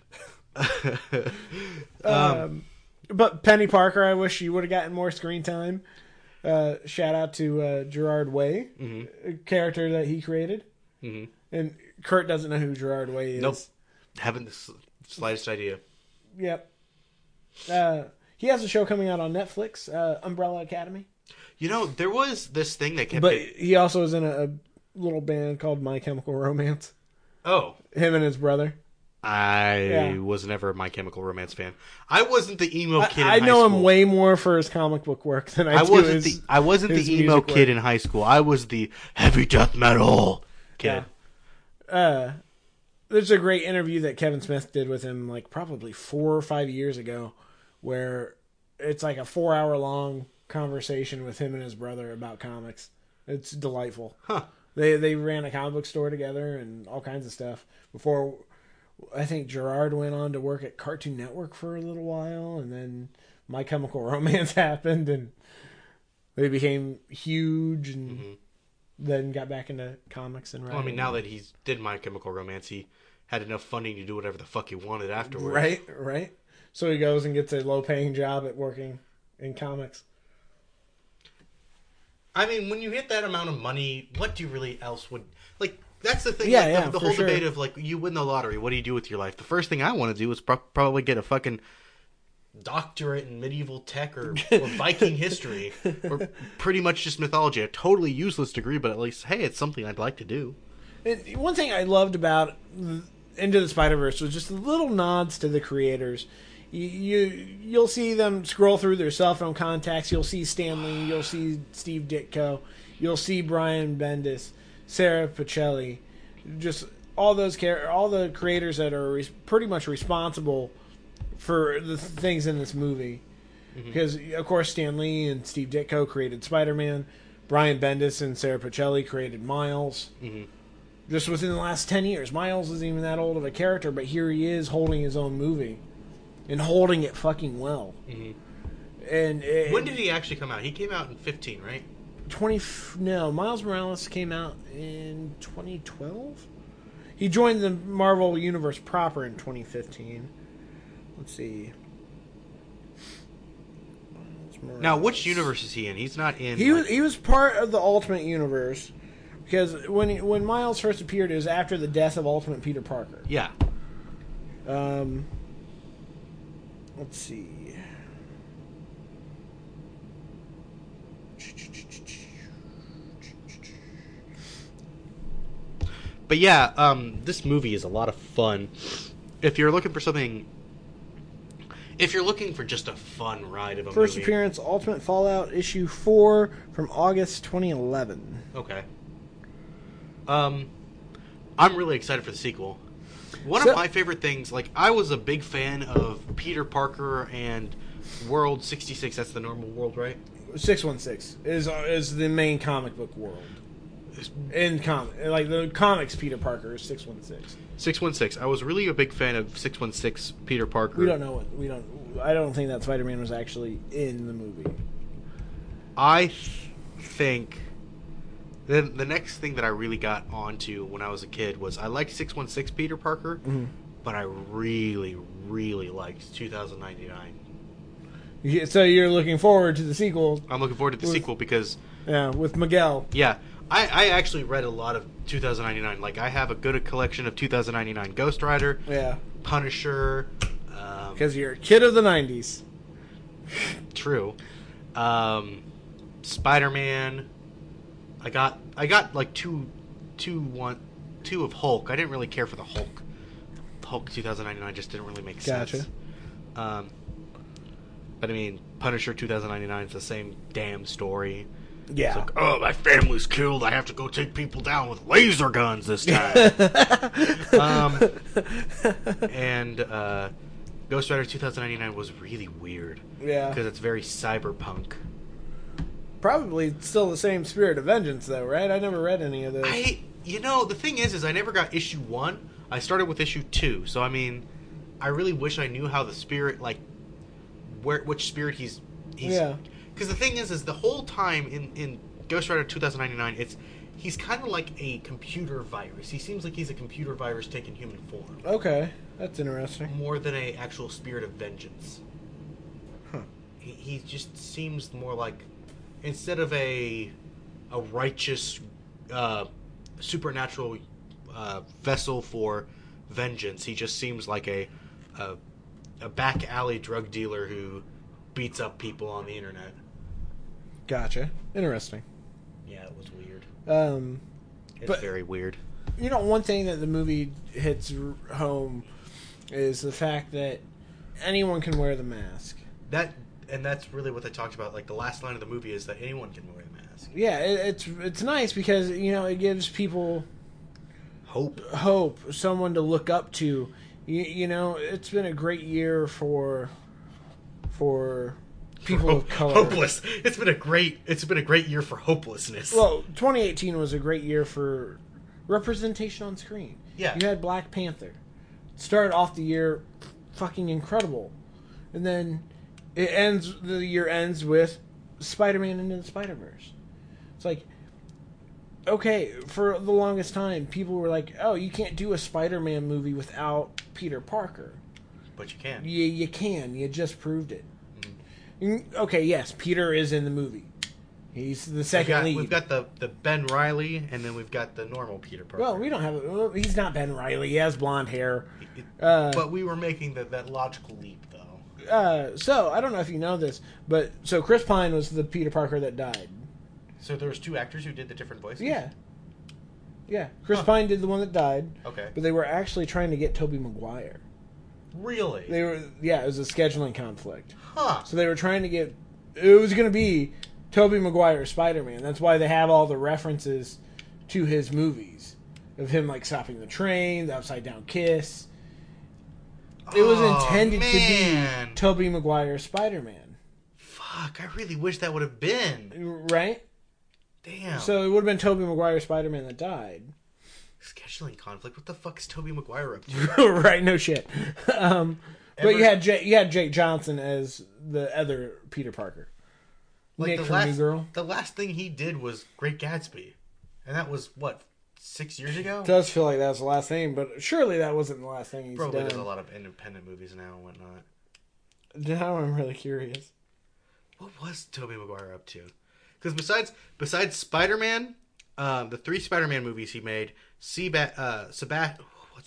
But Penny Parker, I wish she would have gotten more screen time. Shout out to Gerard Way, a character that he created. Mm-hmm. And Kurt doesn't know who Gerard Way is. Nope. Haven't the slightest idea. Yep. He has a show coming out on Netflix, Umbrella Academy. You know, there was this thing that kept... But he also was in a little band called My Chemical Romance. Oh. Him and his brother. I was never a My Chemical Romance fan. I wasn't the emo kid in high school. I know him way more for his comic book work than I do I wasn't the emo kid in high school. I was the heavy death metal kid. Yeah. There's a great interview that Kevin Smith did with him probably 4 or 5 years ago where it's like a 4-hour long conversation with him and his brother about comics. It's delightful. Huh. They ran a comic book store together and all kinds of stuff before. I think Gerard went on to work at Cartoon Network for a little while, and then My Chemical Romance happened, and they became huge, and then got back into comics and writing. Well, I mean, now that he did My Chemical Romance, he had enough funding to do whatever the fuck he wanted afterwards. Right. So he goes and gets a low-paying job at working in comics. I mean, when you hit that amount of money, what do you really else would... That's the thing. The whole debate of you win the lottery. What do you do with your life? The first thing I want to do is probably get a fucking doctorate in medieval tech or Viking history, or pretty much just mythology. A totally useless degree, but at least it's something I'd like to do. And one thing I loved about Into the Spider-Verse was just the little nods to the creators. You'll see them scroll through their cell phone contacts. You'll see Stan Lee. You'll see Steve Ditko. You'll see Brian Bendis, Sarah Pacelli, just all the creators that are pretty much responsible for the things in this movie. Mm-hmm. Because of course Stan Lee and Steve Ditko created Spider-Man. Brian Bendis and Sarah Pacelli created Miles. Mm-hmm. Just within the last 10 years. Miles isn't even that old of a character, but here he is holding his own movie. And holding it fucking well. Mm-hmm. And when did he actually come out? He came out in 15, right? Miles Morales came out in 2012? He joined the Marvel Universe proper in 2015. Let's see. Now, which universe is he in? He's not in... He was part of the Ultimate Universe, because when Miles first appeared, it was after the death of Ultimate Peter Parker. Yeah. Let's see. But yeah, this movie is a lot of fun. If you're looking for something... If you're looking for just a fun ride of a First movie... appearance, Ultimate Fallout, issue 4 from August 2011. Okay. I'm really excited for the sequel. One of my favorite things, like, I was a big fan of Peter Parker and World 66. That's the normal world, right? 616 is the main comic book world. Like the comics, Peter Parker is 616. 616. I was really a big fan of 616 Peter Parker. I don't think that Spider-Man was actually in the movie. I think the next thing that I really got onto when I was a kid was I liked 616 Peter Parker, mm-hmm. but I really, really liked 2099. Yeah, so you're looking forward to the sequel? I'm looking forward to the sequel because... Yeah, with Miguel. Yeah. I actually read a lot of 2099. Like, I have a good collection of 2099 Ghost Rider, Punisher. Because you're a kid of the 90s. True. Spider-Man. I got like two of Hulk. I didn't really care for the Hulk. Hulk 2099 just didn't really make sense. Gotcha. But I mean, Punisher 2099 is the same damn story. Yeah. It's like, oh, my family's killed. I have to go take people down with laser guns this time. And Ghost Rider 2099 was really weird. Yeah. Because it's very cyberpunk. Probably still the same Spirit of Vengeance, though, right? I never read any of those. The thing is I never got issue 1. I started with issue 2. So, I mean, I really wish I knew how the Spirit, like, which Spirit he's yeah. Because the thing is the whole time in Ghost Rider 2099, he's kind of like a computer virus. He seems like he's a computer virus taking human form. Okay, that's interesting. More than a actual spirit of vengeance. Huh. He just seems more like, instead of a righteous, supernatural vessel for vengeance, he just seems like a back alley drug dealer who beats up people on the internet. Gotcha. Interesting. Yeah, it was weird. It's very weird. You know, one thing that the movie hits home is the fact that anyone can wear the mask. That's really what they talked about. Like, the last line of the movie is that anyone can wear the mask. Yeah, it's nice because, you know, it gives people hope, someone to look up to. You know, it's been a great year for people of color. Hopeless. It's been a great year for hopelessness. Well, 2018 was a great year for representation on screen. Yeah. You had Black Panther. Started off the year fucking incredible. And then the year ends with Spider-Man Into the Spider-Verse. It's like, okay, for the longest time people were like, "Oh, you can't do a Spider-Man movie without Peter Parker." But you can. You can. You just proved it. Mm-hmm. Okay, yes, Peter is in the movie. He's the second lead. We've got the Ben Reilly, and then we've got the normal Peter Parker. Well, we don't have... He's not Ben Reilly. He has blonde hair. But we were making that logical leap, though. So, I don't know if you know this, but... So, Chris Pine was the Peter Parker that died. So, there was 2 actors who did the different voices? Yeah. Yeah. Chris Pine did the one that died. Okay. But they were actually trying to get Tobey Maguire. Really? It was a scheduling conflict. Huh. So they were trying to get. It was going to be Tobey Maguire's Spider-Man. That's why they have all the references to his movies of him like stopping the train, the upside down kiss. It was intended to be Tobey Maguire's Spider-Man. Fuck! I really wish that would have been. Right? Damn. So it would have been Tobey Maguire's Spider-Man that died. Scheduling conflict. What the fuck is Tobey Maguire up to? Right? No shit. But you had Jake Johnson as the other Peter Parker. Like Nick from New Girl. The last thing he did was Great Gatsby, and that was what 6 years ago. It does feel like that was the last thing, but surely that wasn't the last thing he's Probably done. does a lot of independent movies now and whatnot. Now I'm really curious. What was Tobey Maguire up to? Because besides Spider-Man, the 3 Spider-Man movies he made, Seabiscuit,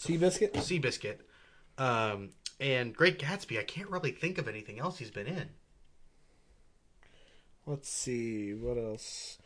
and Great Gatsby, I can't really think of anything else he's been in. Let's see, what else?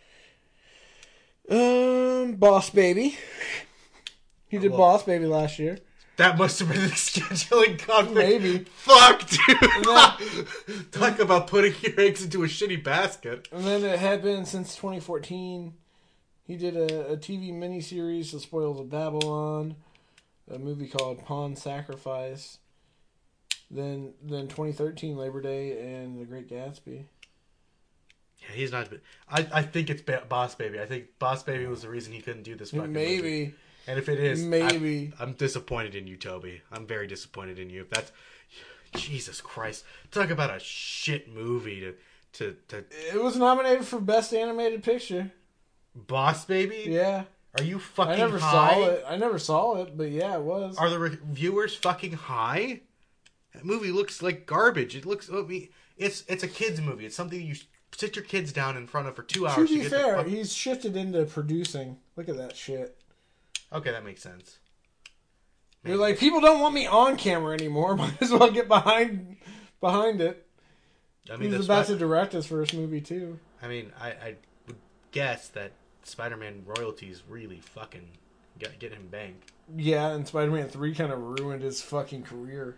Boss Baby. He did Boss Baby last year. That must have been the scheduling conflict. Maybe. Fuck, dude. Talk about putting your eggs into a shitty basket. And then it had been since 2014. He did a TV miniseries, The Spoils of Babylon, a movie called Pawn Sacrifice. Then 2013 Labor Day and The Great Gatsby. Yeah, he's not. I think it's Boss Baby. I think Boss Baby was the reason he couldn't do this fucking movie. And if it is, I'm disappointed in you, Toby. I'm very disappointed in you. If that's Jesus Christ, talk about a shit movie. To it was nominated for Best Animated Picture. Boss Baby? Yeah. Are you fucking high? I never saw it, but yeah, it was. Are the reviewers fucking high? That movie looks like garbage. It looks. It's a kids movie. It's something you sit your kids down in front of for 2 hours. To be fair, he's shifted into producing. Look at that shit. Okay, that makes sense. You're like, people don't want me on camera anymore. Might as well get behind it. I mean, he's about to direct his first movie too. I mean, I would guess that Spider-Man royalties really fucking get him banked. Yeah, and Spider-Man 3 kind of ruined his fucking career.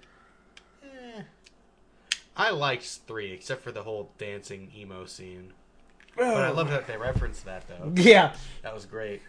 I liked 3, except for the whole dancing emo scene. But I love that they referenced that, though. Yeah. That was great.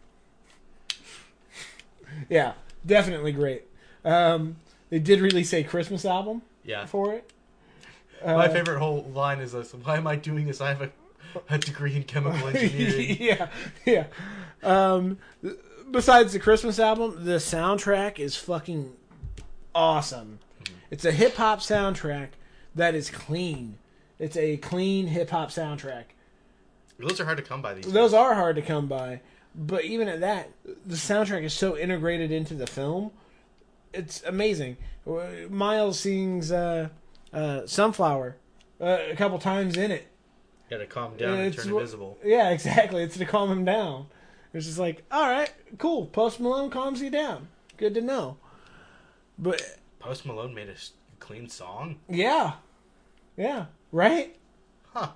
Yeah, definitely great. They did release a Christmas album for it. My favorite whole line is this: "Why am I doing this? I have a degree in chemical engineering." yeah. Besides the Christmas album, the soundtrack is fucking awesome. Mm-hmm. It's a hip-hop soundtrack that is clean. It's a clean hip-hop soundtrack. Those are hard to come by these days. Those are hard to come by. But even at that, the soundtrack is so integrated into the film. It's amazing. Miles sings Sunflower a couple times in it. Got to calm down and turn invisible. Yeah, exactly. It's to calm him down. It's just like, all right, cool. Post Malone calms you down. Good to know. But Post Malone made a clean song? Yeah. Yeah. Right? Huh.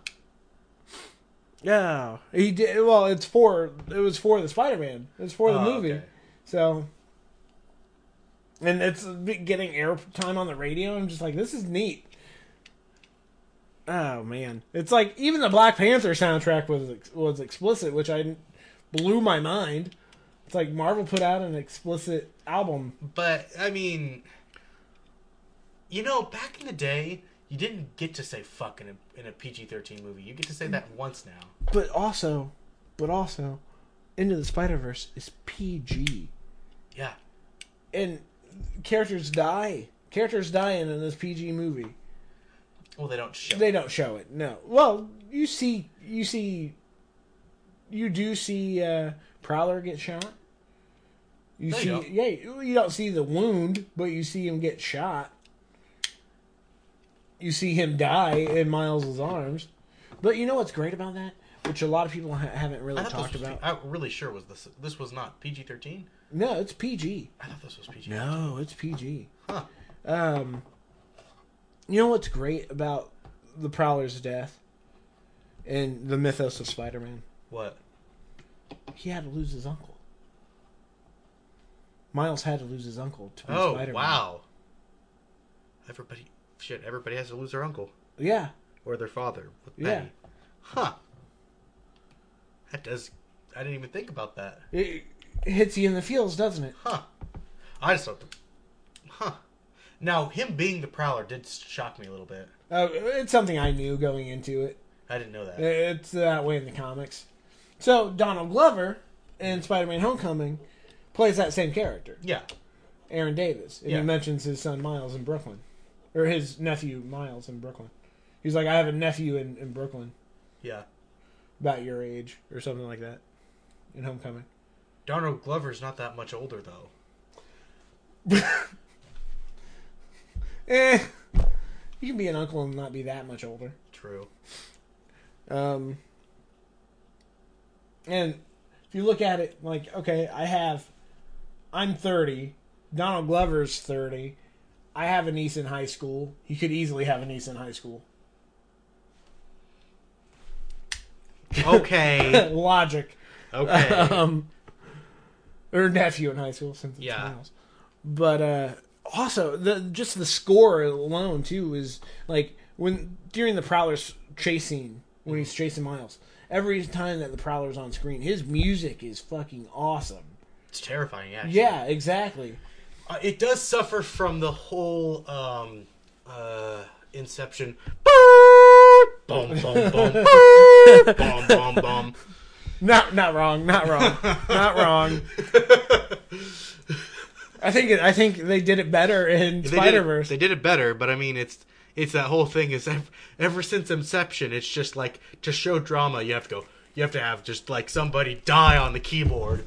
Yeah, he did. Well, it was for the Spider-Man. It was for the movie. Okay. So, and it's getting airtime on the radio. I'm just like, this is neat. Oh man, it's like even the Black Panther soundtrack was explicit, which blew my mind. It's like Marvel put out an explicit album. But I mean, back in the day, you didn't get to say fuck in a PG-13 movie. You get to say that once now. But also, Into the Spider-Verse is PG. Yeah. And characters die. Characters die in this PG movie. Well, they don't show it. They don't show it, no. Well, you do see Prowler get shot. You don't see the wound, but you see him get shot. You see him die in Miles' arms. But you know what's great about that? Which a lot of people haven't really talked about. I'm really sure this was not PG-13? No, it's PG. I thought this was PG. No, it's PG. Huh. You know what's great about the Prowler's death and the mythos of Spider-Man? What? He had to lose his uncle. Miles had to lose his uncle to be Spider-Man. Oh, wow. everybody has to lose their uncle. Yeah. Or their father. With Yeah. Benny. Huh. That does... I didn't even think about that. It hits you in the feels, doesn't it? Huh. I just thought... Huh. Now, him being the Prowler did shock me a little bit. It's something I knew going into it. I didn't know that. It's that way in the comics. So, Donald Glover in Spider-Man Homecoming plays that same character. Yeah. Aaron Davis. And he mentions his son Miles in Brooklyn. Or his nephew Miles in Brooklyn. He's like, I have a nephew in Brooklyn. Yeah. About your age. Or something like that. In Homecoming. Donald Glover's not that much older, though. You can be an uncle and not be that much older. True. And if you look at it, like, okay, I'm 30. Donald Glover's 30. I have a niece in high school. He could easily have a niece in high school. Okay. Logic. Okay. Or nephew in high school, since it's Yeah. Miles. But also, just the score alone too is like during the Prowler's chase scene when he's chasing Miles. Every time that the Prowler's on screen, his music is fucking awesome. It's terrifying, actually. Yeah, exactly. It does suffer from the whole Inception. Boom, boom, boom, boom, boom, boom, boom. Not wrong. Not wrong. I think they did it better in Spider-Verse. They did it better, but I mean, it's that whole thing is ever since Inception, it's just like to show drama, you have to have just like somebody die on the keyboard.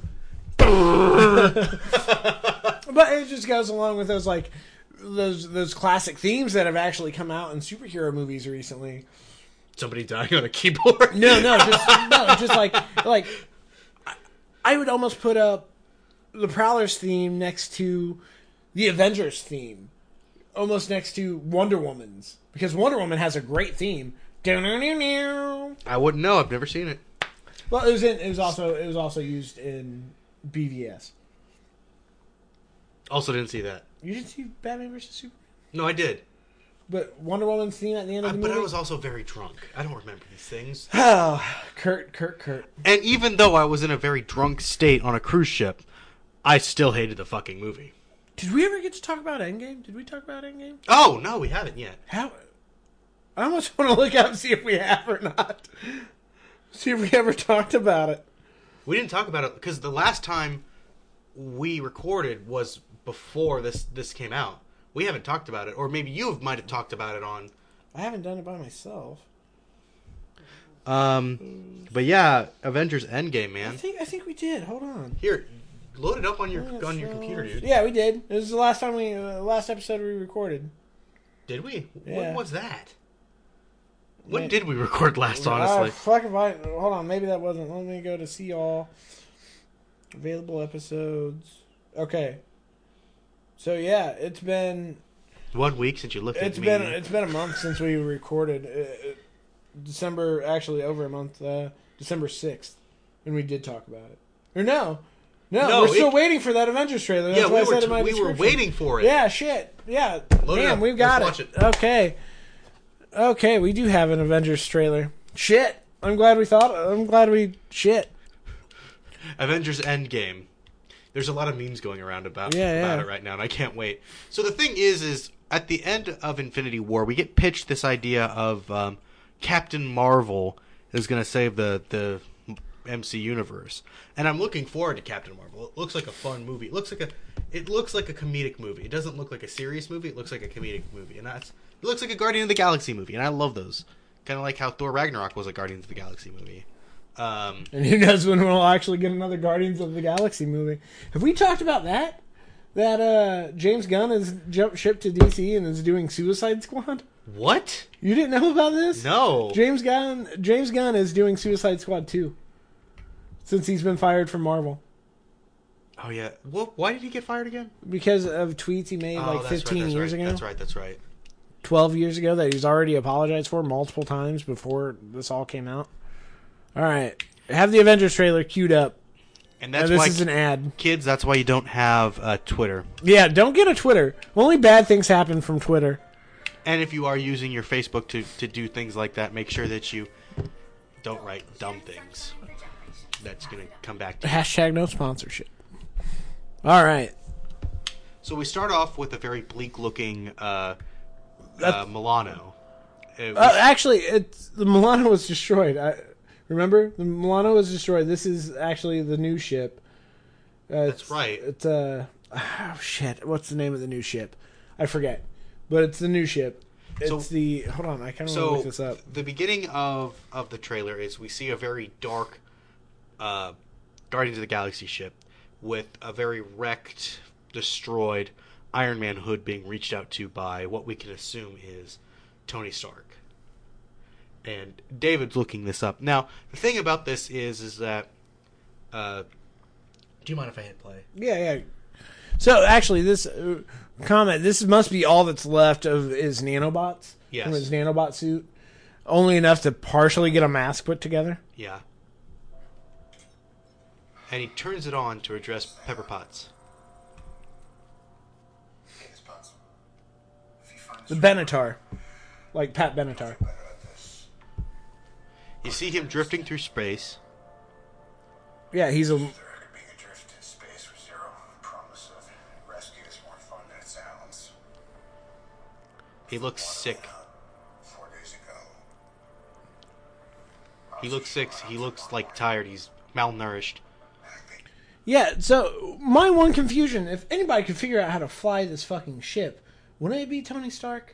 But it just goes along with those like those classic themes that have actually come out in superhero movies recently. Somebody dying on a keyboard? No, just like I would almost put up the Prowler's theme next to the Avengers theme, almost next to Wonder Woman's, because Wonder Woman has a great theme. I wouldn't know. I've never seen it. Well, it was also used in BVS. Also, didn't see that. You didn't see Batman vs Superman? No, I did. But Wonder Woman's theme at the end of the movie? But I was also very drunk. I don't remember these things. Oh, Kurt. And even though I was in a very drunk state on a cruise ship, I still hated the fucking movie. Did we ever get to talk about Endgame? Did we talk about Endgame? Oh, no, we haven't yet. How? I almost want to look up and see if we have or not. See if we ever talked about it. We didn't talk about it because the last time we recorded was before this came out. We haven't talked about it, or maybe you might have talked about it on. I haven't done it by myself. But yeah, Avengers Endgame, man. I think we did. Hold on. Here, load it up on your computer, dude. Yeah, we did. It was the last time last episode we recorded. Did we? Yeah. When was that? When did we record last? Honestly, hold on. Maybe that wasn't. Let me go to see all available episodes. Okay. So yeah, it's been 1 week since you looked at me. It's been a month since we recorded. December, actually over a month. December 6th, when we did talk about it. Or no, we're still waiting for that Avengers trailer. That's what I said in my description. We were waiting for it. Yeah, shit. Yeah, damn, we've got Let's it. watch it. Okay, we do have an Avengers trailer. Shit. I'm glad we shit. Avengers Endgame. There's a lot of memes going around about it right now, and I can't wait. So the thing is at the end of Infinity War, we get pitched this idea of Captain Marvel is going to save the MC universe, and I'm looking forward to Captain Marvel. It looks like a fun movie. It looks like a comedic movie. It doesn't look like a serious movie. It looks like a comedic movie, and it looks like a Guardian of the Galaxy movie, and I love those. Kind of like how Thor Ragnarok was a Guardians of the Galaxy movie. And who knows when we'll actually get another Guardians of the Galaxy movie. Have we talked about that? That James Gunn has jumped ship to DC and is doing Suicide Squad? What? You didn't know about this? No. James Gunn is doing Suicide Squad 2. Since he's been fired from Marvel. Oh, yeah. Well, why did he get fired again? Because of tweets he made 15 years ago. That's right. 12 years ago that he's already apologized for multiple times before this all came out. All right, have the Avengers trailer queued up. And that's this why is an ad. Kids, that's why you don't have Twitter. Yeah, don't get a Twitter. Only bad things happen from Twitter. And if you are using your Facebook to do things like that, make sure that you don't write dumb things. That's going to come back to you. Hashtag no sponsorship. All right. So we start off with a very bleak-looking Milano. Actually, the Milano was destroyed. Remember? The Milano was destroyed. This is actually the new ship. That's right. It's oh shit! What's the name of the new ship? I forget. But it's the new ship. It's hold on. I kind of want to look this up. The beginning of the trailer is we see a very dark Guardians of the Galaxy ship with a very wrecked, destroyed Iron Man hood being reached out to by what we can assume is Tony Stark. And David's looking this up. Now, the thing about this is that... do you mind if I hit play? Yeah. So, actually, this comment, this must be all that's left of his nanobots. Yes. From his nanobot suit. Only enough to partially get a mask put together. Yeah. And he turns it on to address Pepper Potts. The Benatar. Like Pat Benatar. You see him drifting through space. Yeah, he's a... He looks sick. He looks sick. He looks like tired. He's malnourished. Yeah, so my one confusion, if anybody could figure out how to fly this fucking ship, wouldn't it be Tony Stark?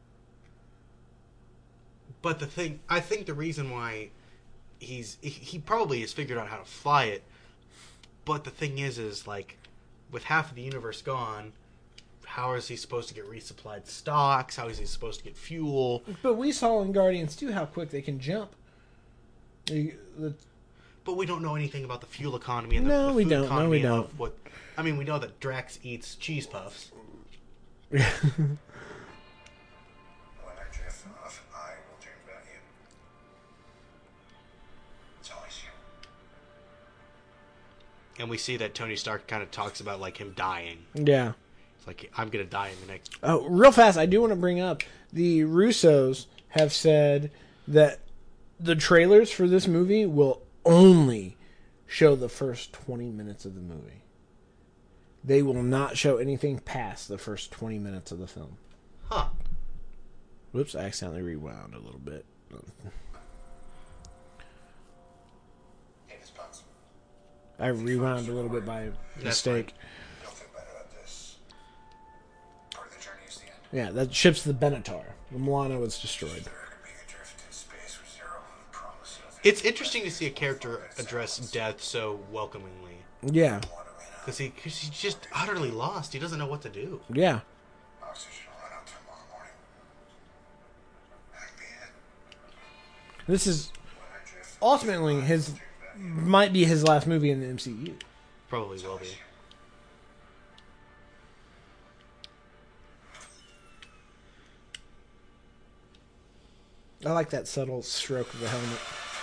But the thing, I think the reason why he probably has figured out how to fly it, but the thing is like, with half of the universe gone, how is he supposed to get resupplied stocks? How is he supposed to get fuel? But we saw in Guardians 2 how quick they can jump. But we don't know anything about the fuel economy and No, the we food don't. economy. No, we don't. Of what, I mean, we know that Drax eats cheese puffs. Yeah. And we see that Tony Stark kind of talks about like him dying. Yeah. It's like, I'm gonna die in the next. Oh, real fast, I do want to bring up the Russos have said that the trailers for this movie will only show the first 20 minutes of the movie. They will not show anything past the first 20 minutes of the film. Huh. Whoops, I accidentally rewound a little bit. I rewound a little bit by mistake. Yeah, that ship's the Benatar. The Milano was destroyed. It's interesting to see a character address death so welcomingly. Yeah. Because he's just utterly lost. He doesn't know what to do. Yeah. This is ultimately might be his last movie in the MCU. Probably will be. I like that subtle stroke of the helmet.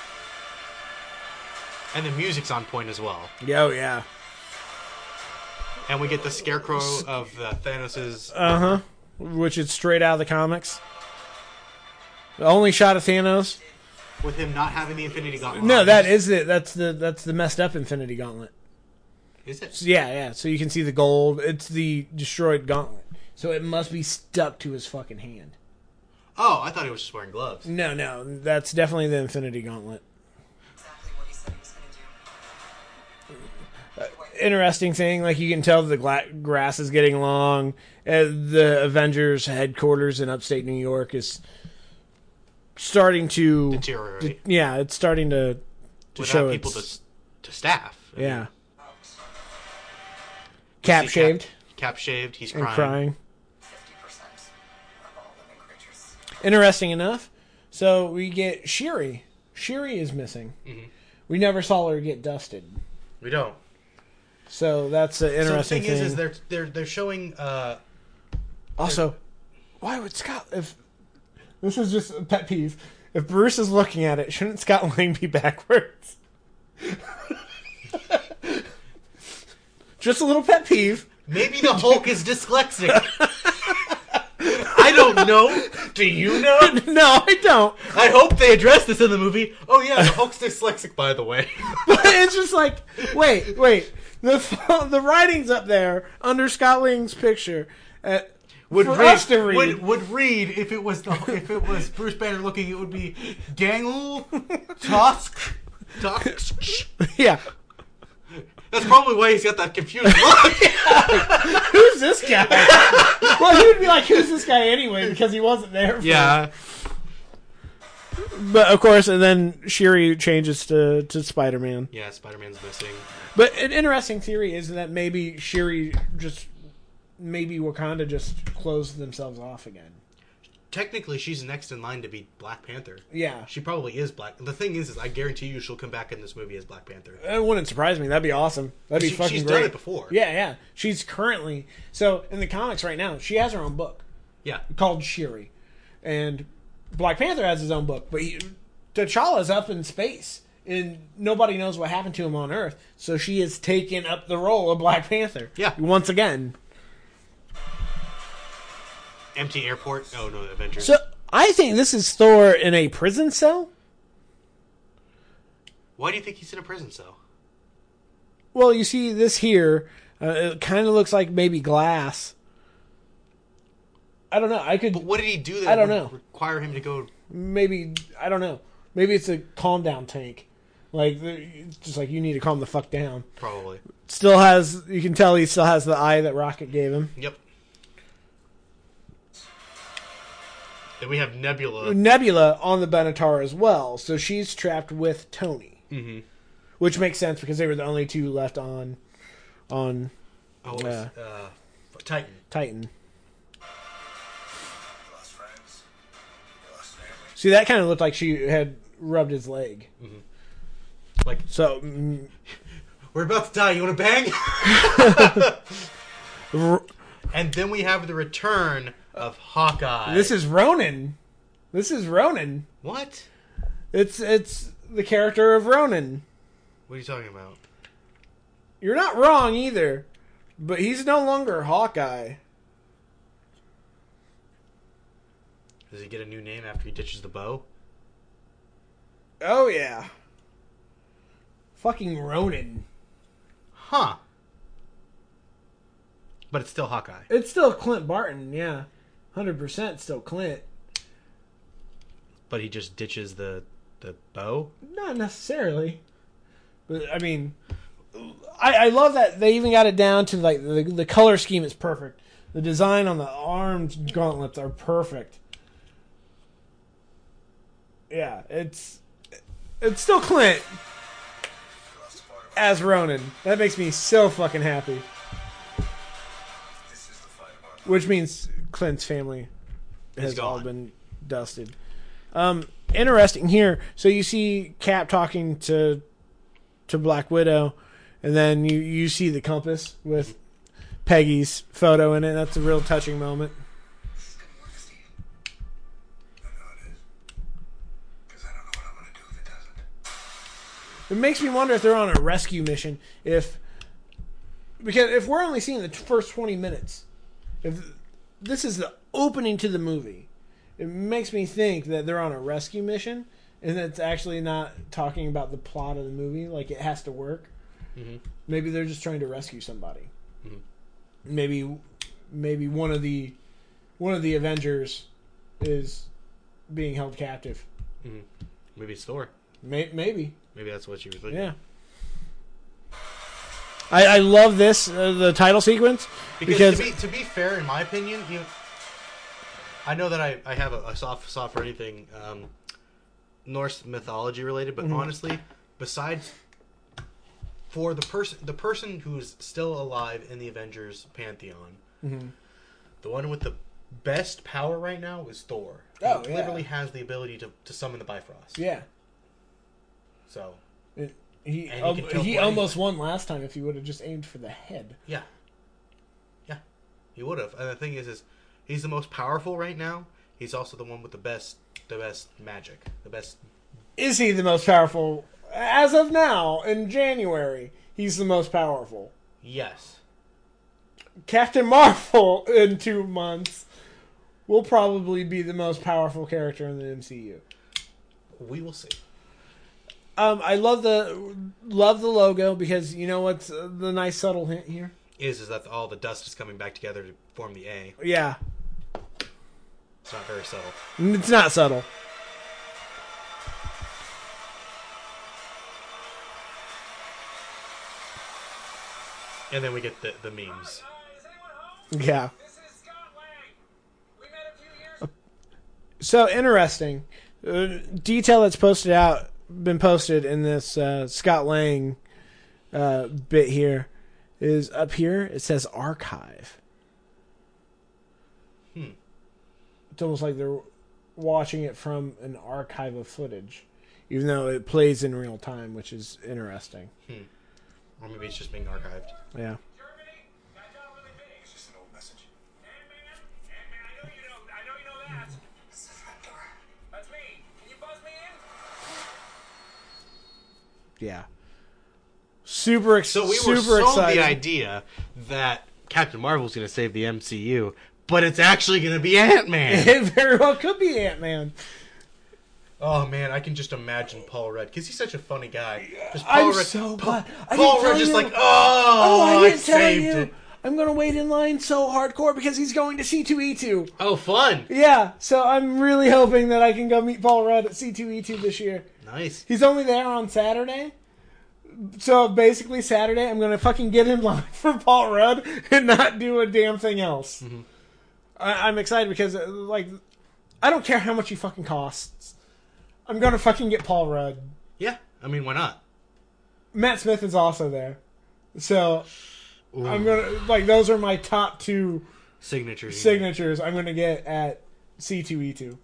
And the music's on point as well. Oh, yeah. And we get the scarecrow of Thanos's... Uh-huh. Which is straight out of the comics. The only shot of Thanos. With him not having the Infinity Gauntlet. No, that is it. That's the messed up Infinity Gauntlet. Is it? So, yeah. So you can see the gold. It's the destroyed gauntlet. So it must be stuck to his fucking hand. Oh, I thought he was just wearing gloves. No. That's definitely the Infinity Gauntlet. Exactly what he said he was going to do. Interesting thing, like you can tell the grass is getting long. The Avengers headquarters in upstate New York is starting to deteriorate. Yeah, it's starting to show without people to staff. Yeah. Cap shaved. Cap shaved. He's and crying. 50% of all living creatures. Interesting enough. So we get Shuri. Shuri is missing. Mm-hmm. We never saw her get dusted. We don't. So that's an interesting thing. So the thing is they're showing. Also, why would Scott? If this is just a pet peeve, if Bruce is looking at it, shouldn't Scott Lang be backwards? Just a little pet peeve. Maybe the Hulk is dyslexic. I don't don't know. Do you know? No, I don't. I hope they address this in the movie. Oh yeah, the Hulk's dyslexic, by the way. But it's just like, wait. The writing's up there under Scott Lang's picture. Would for read, us to read. Would read if it was Bruce Banner looking, it would be Gangle Tusk. Yeah. That's probably why he's got that confused look. Who's this guy? Well, he would be like, who's this guy anyway? Because he wasn't there. Yeah. But of course, and then Shuri changes to Spider-Man. Yeah, Spider-Man's missing. But an interesting theory is that maybe Wakanda just closed themselves off again. Technically, she's next in line to be Black Panther. Yeah. She probably is Black. The thing is I guarantee you she'll come back in this movie as Black Panther. It wouldn't surprise me. That'd be awesome. That'd be fucking she's great. done it before. Yeah. She's currently... So, in the comics right now, she has her own book. Yeah. Called Shuri. And Black Panther has his own book. But T'Challa's up in space. And nobody knows what happened to him on Earth. So she has taken up the role of Black Panther. Yeah. Once again. Empty airport. Oh, no, Avengers. So, I think this is Thor in a prison cell. Why do you think he's in a prison cell? Well, you see this here. It kind of looks like maybe glass. I don't know. But what did he do that I don't would know. require him to go... Maybe, I don't know. Maybe it's a calm down tank. Like, just like, you need to calm the fuck down. Probably. Still has, you can tell he still has the eye that Rocket gave him. Yep. Then we have Nebula. Nebula on the Benatar as well. So she's trapped with Tony. Mm-hmm. Which makes sense because they were the only two left on Titan. Titan. You lost friends. You lost family. See, that kind of looked like she had rubbed his leg. Mm-hmm. Like, So, we're about to die. You want to bang? And then we have the return of Hawkeye. this is Ronan. What? It's the character of Ronan. What are you talking about? You're not wrong either, but he's no longer Hawkeye. Does he get a new name after he ditches the bow? Oh yeah. Fucking Ronan. Huh. But it's still Hawkeye. It's still Clint Barton, yeah. 100% still Clint. But he just ditches the bow? Not necessarily. But, I mean, I love that they even got it down to, like, the color scheme is perfect. The design on the arms gauntlets are perfect. Yeah, it's still Clint You lost a part of as Ronan. That makes me so fucking happy. This is the fight of our lives. Which means Clint's family has He's all gone. been dusted. Interesting here. So you see Cap talking to Black Widow, and then you see the compass with Peggy's photo in it. That's a real touching moment. This is gonna work, Steve. I know it is. Because I don't know what I'm gonna do if it doesn't. It makes me wonder if they're on a rescue mission. Because if we're only seeing the first 20 minutes, if this is the opening to the movie, it makes me think that they're on a rescue mission, and that's actually not talking about the plot of the movie. Like, it has to work. Mm-hmm. Maybe they're just trying to rescue somebody. Mhm. Maybe one of the Avengers is being held captive. Mm-hmm. Maybe it's Thor. Maybe. Maybe that's what you were thinking. Yeah. I love this, the title sequence. Because to be fair, in my opinion, I know that I have a soft for anything Norse mythology related, but honestly, besides for the person who's still alive in the Avengers pantheon, the one with the best power right now is Thor. Oh, He yeah. literally has the ability to summon the Bifrost. Yeah. So He And he can kill more almost won last time if he would have just aimed for the head. yeah, he would have. And the thing is he's the most powerful right now. He's also the one with the best magic, the best. Is he the most powerful? As of now, in January, he's the most powerful. Yes. Captain Marvel in 2 months will probably be the most powerful character in the MCU. We will see. I love the logo because you know what's the nice subtle hint here? Is that all the dust is coming back together to form the A. Yeah. It's not very subtle. It's not subtle. And then we get the memes. Yeah. This is Scott Lang. We met a few years So interesting. Detail that's been posted in this Scott Lang bit here is up here. It says archive. It's almost like they're watching it from an archive of footage, even though it plays in real time, which is interesting. Or maybe it's just being archived. Yeah. Germany. Got done really big. It's just an old message. Ant-Man. Ant-Man, I know you know that. It's the front door. That's me. Can you buzz me in? Yeah. Super So we were sold the idea that Captain Marvel's going to save the MCU, but it's actually going to be Ant-Man. It very well could be Ant-Man. Oh man, I can just imagine Paul Rudd because he's such a funny guy. Just I'm so glad. I didn't Paul tell Rudd just you. like, I didn't tell saved you. it. I'm going to wait in line so hardcore because he's going to C2E2. Oh, fun! Yeah, so I'm really hoping that I can go meet Paul Rudd at C2E2 this year. Nice. He's only there on Saturday. So basically Saturday I'm going to fucking get in line for Paul Rudd and not do a damn thing else. Mm-hmm. I'm excited because, like, I don't care how much he fucking costs. I'm going to fucking get Paul Rudd. Yeah, I mean, why not? Matt Smith is also there. So Ooh. I'm going to, like, those are my top two signatures I'm going to get at C2E2.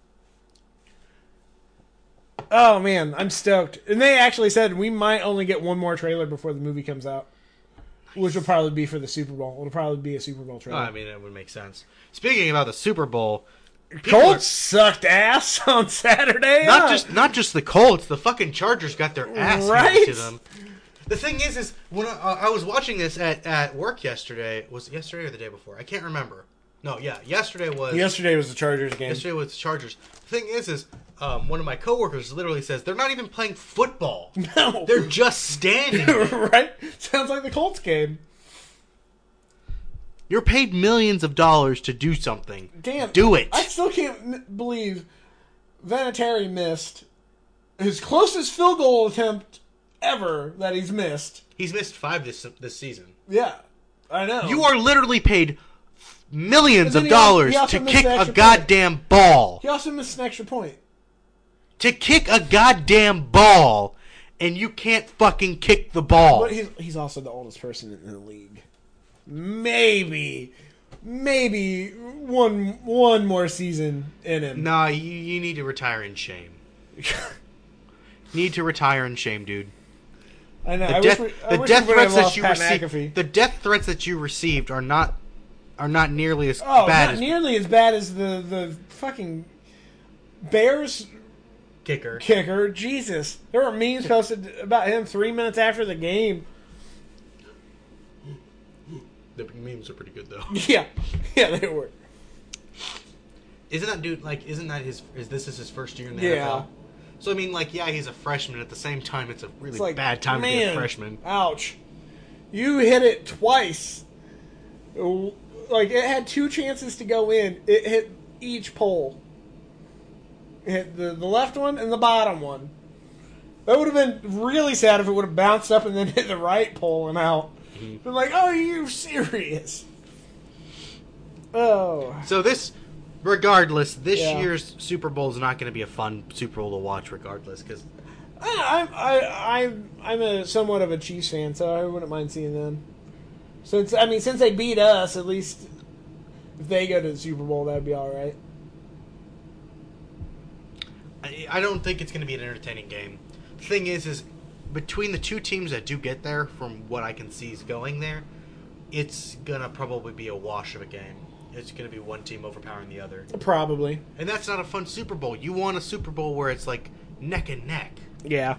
Oh, man, I'm stoked. And they actually said we might only get one more trailer before the movie comes out. Nice. Which will probably be for the Super Bowl. It'll probably be a Super Bowl trailer. Oh, I mean, it would make sense. Speaking about the Super Bowl, Colts sucked ass on Saturday. Not just the Colts, the fucking Chargers got their ass handed to them. The thing is when I was watching this at work yesterday, was it yesterday or the day before? I can't remember. No, yeah, yesterday was the Chargers game. Yesterday was the Chargers. The thing is one of my coworkers literally says they're not even playing football. No, they're just standing there. Right? Sounds like the Colts game. You're paid millions of dollars to do something. Damn, do it. I still can't believe Vinatieri missed his closest field goal attempt ever that he's missed. He's missed 5 this season. Yeah, I know. You are literally paid millions of dollars to kick a goddamn ball. He also missed an extra point. To kick a goddamn ball, and you can't fucking kick the ball. But he's also the oldest person in the league. Maybe one more season in him. Nah, you need to retire in shame. Need to retire in shame, dude. I know. The death threats that you received are not nearly as bad. Not nearly as bad as the fucking Bears kicker. Jesus, there were memes posted about him 3 minutes after the game. The memes are pretty good though. Yeah, they were. Isn't that dude this is his first year in the Yeah. NFL? So I mean, like, yeah, he's a freshman. At the same time, it's a really bad time to be a freshman. Ouch! You hit it twice. Like, it had 2 chances to go in. It hit each pole. It hit the left one and the bottom one. That would have been really sad if it would have bounced up and then hit the right pole and out. Mm-hmm. But like, oh, are you serious? Oh. So this year's Super Bowl is not going to be a fun Super Bowl to watch, regardless, because I'm a somewhat of a Chiefs fan, so I wouldn't mind seeing them. Since they beat us, at least if they go to the Super Bowl, that'd be all right. I don't think it's going to be an entertaining game. The thing is between the two teams that do get there, from what I can see is going there, it's going to probably be a wash of a game. It's going to be one team overpowering the other. Probably. And that's not a fun Super Bowl. You want a Super Bowl where it's like neck and neck. Yeah.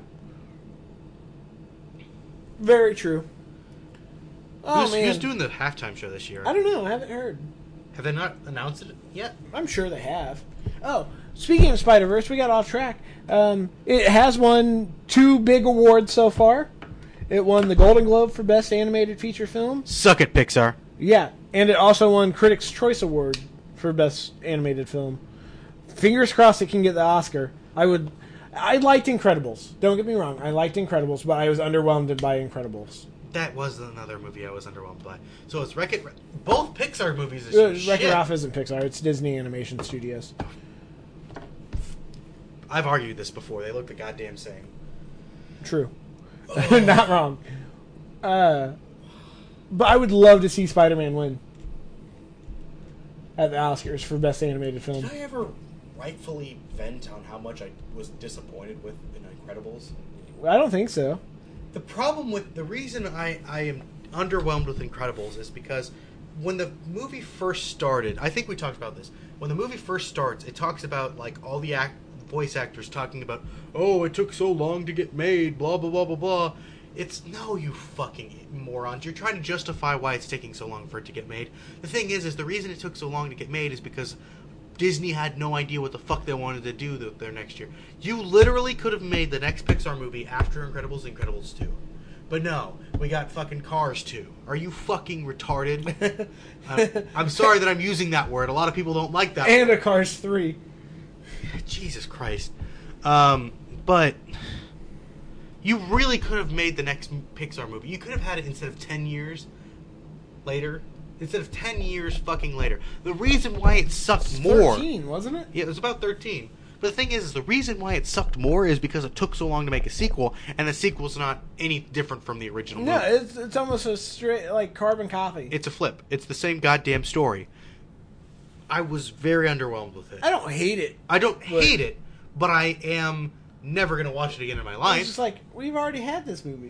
Very true. Oh, man. Who's doing the halftime show this year? I don't know. I haven't heard. Have they not announced it yet? I'm sure they have. Oh, speaking of Spider-Verse, we got off track. It has won 2 big awards so far. It won the Golden Globe for Best Animated Feature Film. Suck it, Pixar. Yeah, and it also won Critics' Choice Award for Best Animated Film. Fingers crossed it can get the Oscar. I liked Incredibles. Don't get me wrong. I liked Incredibles, but I was underwhelmed by Incredibles. That was another movie I was underwhelmed by. So it's Wreck-It. Both Pixar movies is Wreck-It shit. Ralph isn't Pixar. It's Disney Animation Studios. I've argued this before. They look the goddamn same. True. Not wrong. But I would love to see Spider-Man win at the Oscars for Best Animated Film. Did I ever rightfully vent on how much I was disappointed with in Incredibles? I don't think so. The problem with the reason I am underwhelmed with Incredibles is because when the movie first started, I think we talked about this. When the movie first starts, it talks about like all the voice actors talking about, oh, it took so long to get made, blah blah blah blah blah. It's no, you fucking morons. You're trying to justify why it's taking so long for it to get made. The thing is the reason it took so long to get made is because Disney had no idea what the fuck they wanted to do their next year. You literally could have made the next Pixar movie after Incredibles, Incredibles 2. But no, we got fucking Cars 2. Are you fucking retarded? I'm sorry that I'm using that word. A lot of people don't like that And word. a Cars 3. Jesus Christ. But you really could have made the next Pixar movie. You could have had it instead of 10 years later. Instead of 10 years fucking later. The reason why it sucked more... 13, wasn't it? Yeah, it was about 13. But the thing is the reason why it sucked more is because it took so long to make a sequel, and the sequel's not any different from the original No, movie. it's almost a straight, like, carbon copy. It's a flip. It's the same goddamn story. I was very underwhelmed with it. I don't hate it. I don't hate it, but I am never going to watch it again in my It's life. just like, we've already had this movie.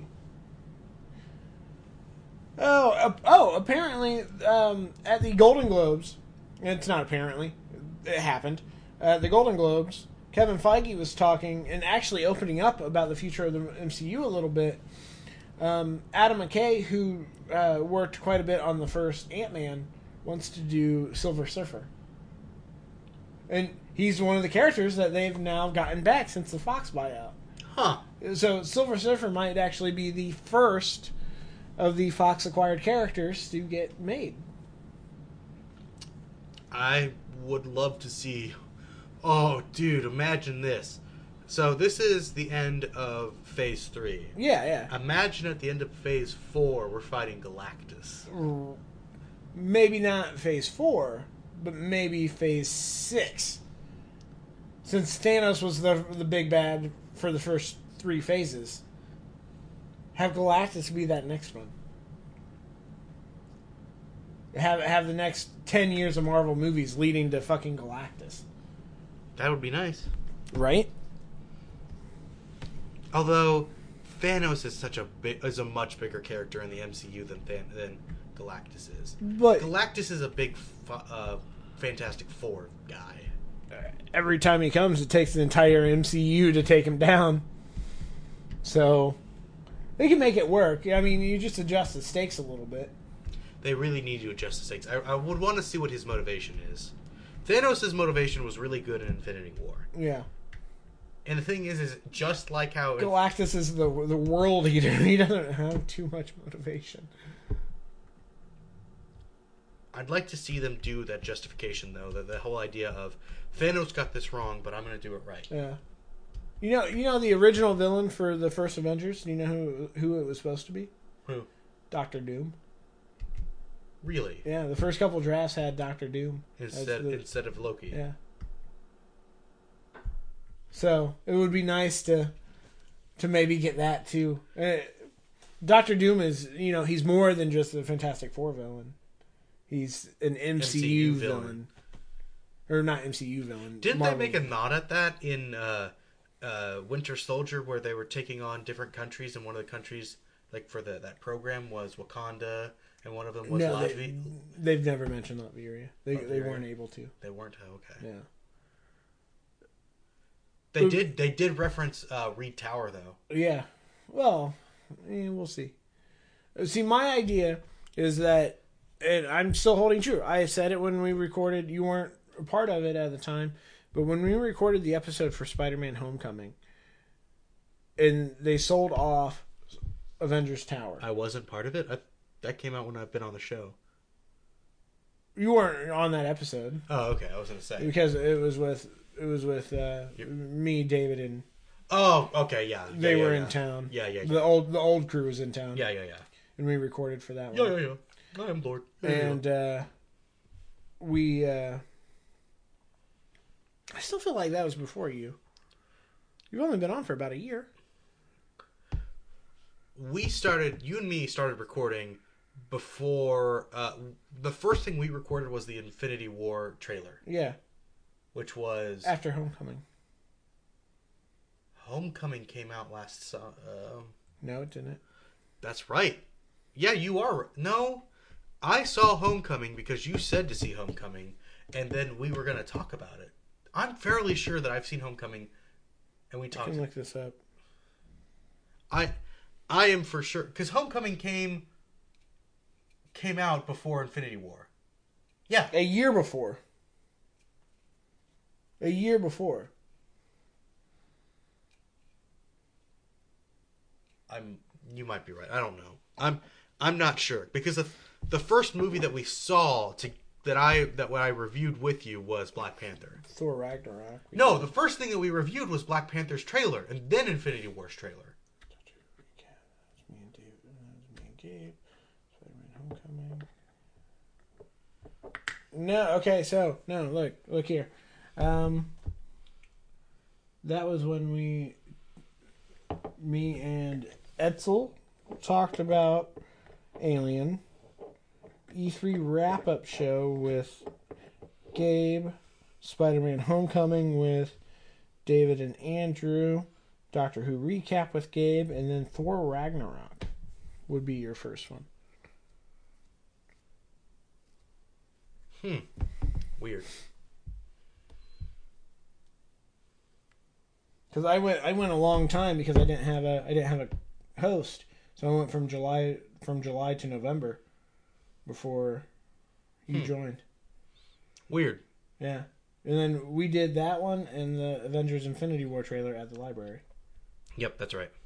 Apparently, at the Golden Globes, it's not apparently, it happened, at the Golden Globes, Kevin Feige was talking and actually opening up about the future of the MCU a little bit. Adam McKay, who worked quite a bit on the first Ant-Man, wants to do Silver Surfer. And he's one of the characters that they've now gotten back since the Fox buyout. Huh. So Silver Surfer might actually be the first of the Fox-acquired characters to get made. I would love to see... Oh, dude, imagine this. So this is the end of Phase 3. Yeah. Imagine at the end of Phase 4, we're fighting Galactus. Maybe not Phase 4, but maybe Phase 6. Since Thanos was the big bad for the first 3 phases. Have Galactus be that next one. Have the next 10 years of Marvel movies leading to fucking Galactus. That would be nice. Right? Although Thanos is a much bigger character in the MCU than Galactus is. But Galactus is a big Fantastic Four guy. every time he comes, it takes the entire MCU to take him down. So they can make it work. I mean, you just adjust the stakes a little bit. They really need to adjust the stakes. I would want to see what his motivation is. Thanos' motivation was really good in Infinity War. Yeah. And the thing is just like how... Galactus is the world eater. He doesn't have too much motivation. I'd like to see them do that justification, though. The whole idea of, Thanos got this wrong, but I'm going to do it right. Yeah. You know the original villain for the first Avengers? Do you know who it was supposed to be? Who? Doctor Doom. Really? Yeah, the first couple drafts had Doctor Doom. Instead of Loki. Yeah. So it would be nice to maybe get that too. Doctor Doom is, he's more than just a Fantastic Four villain. He's an MCU villain. Or not MCU villain. Didn't Marvel. they make a nod at that in Winter Soldier, where they were taking on different countries, and one of the countries, like for that program, was Wakanda, and one of them was Latvia? They've never mentioned Latveria. They weren't able to. They weren't? Oh, okay. Yeah. They did reference Reed Tower, though. Yeah. Well, we'll see. See, my idea is that and I'm still holding true. I said it when we recorded. You weren't a part of it at the time, but when we recorded the episode for Spider-Man: Homecoming, and they sold off Avengers Tower. I wasn't part of it. That came out when I've been on the show. You weren't on that episode. Oh, okay. I was gonna say because it was with me, David, and oh, okay, yeah. they were in town. Yeah. The old crew was in town. Yeah. And we recorded for that one. Yeah. I am Lord. And we I still feel like that was before you. You've only been on for about a year. You and me started recording before the first thing we recorded was the Infinity War trailer. Yeah. Which was after Homecoming. Homecoming came out last no, it didn't. That's right. Yeah, you are. No, I saw Homecoming because you said to see Homecoming, and then we were going to talk about it. I'm fairly sure that I've seen Homecoming, and we talked. I can look this up. I am for sure because Homecoming came out before Infinity War. Yeah, a year before. A year before. You might be right. I don't know. I'm not sure because the first movie that we saw that I reviewed with you was Black Panther. Thor Ragnarok. No, the first thing that we reviewed was Black Panther's trailer and then Infinity War's trailer. That's me and David. That's me and Gabe. Spider-Man: Homecoming. No, okay, so no, look here. That was when me and Edsel talked about Alien. E3 wrap-up show with Gabe. Spider-Man: Homecoming with David and Andrew. Doctor Who recap with Gabe. And then Thor Ragnarok would be your first one. Weird. Because I went a long time because I didn't have a host, so I went from July to November before you joined. Weird. Yeah, and then we did that one and the Avengers: Infinity War trailer at the library. Yep, that's right.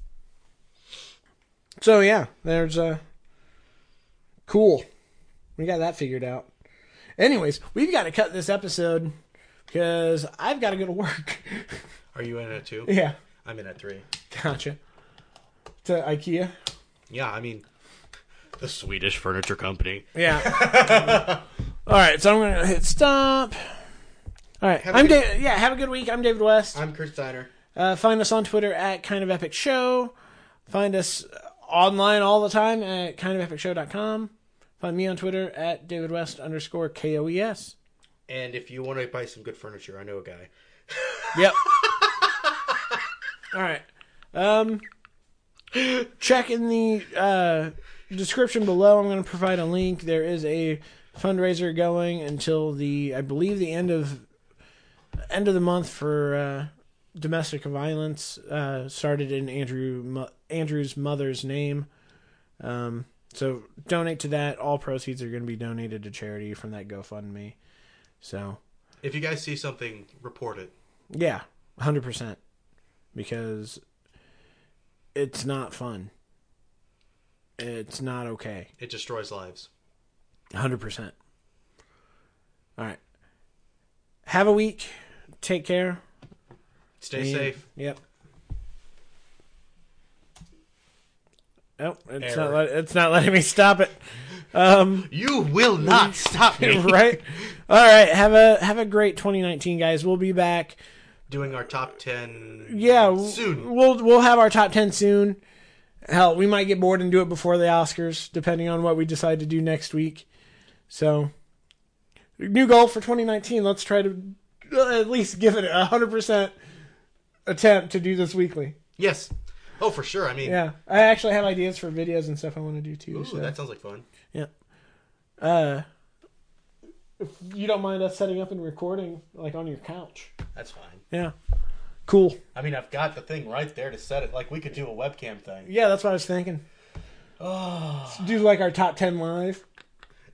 So yeah, there's cool. We got that figured out. Anyways, we've got to cut this episode because I've got to go to work. Are you in at 2? Yeah. I'm in at 3. Gotcha. To IKEA? Yeah, I mean, the Swedish furniture company. Yeah. All right, so I'm going to hit stop. All right. Have a good week. I'm David West. I'm Kurt Steiner. Find us on Twitter at Kind of Epic Show. Find us online all the time at kindofepicshow.com. Find me on Twitter at DavidWest_KOES. And if you want to buy some good furniture, I know a guy. Yep. All right. Check in the description below. I'm going to provide a link. There is a fundraiser going until I believe the end of the month for domestic violence. Started in Andrew's mother's name. So donate to that. All proceeds are going to be donated to charity from that GoFundMe. So if you guys see something, report it. Yeah, 100%. Because it's not fun. It's not okay. It destroys lives. 100%. All right. Have a week. Take care. Stay safe. Yep. Oh, it's not letting me stop it. You will not stop me. Right? All right. Have a great 2019, guys. We'll be back doing our top 10 soon. We'll have our top 10 soon. Hell, we might get bored and do it before the Oscars, depending on what we decide to do next week. So, new goal for 2019. Let's try to at least give it a 100% attempt to do this weekly. Yes. Oh, for sure. I mean, yeah. I actually have ideas for videos and stuff I want to do too. Ooh, so. That sounds like fun. Yeah. If you don't mind us setting up and recording, like on your couch. That's fine. Yeah. Cool. I mean, I've got the thing right there to set it. Like, we could do a webcam thing. Yeah, that's what I was thinking. Oh. Do like our top 10 live.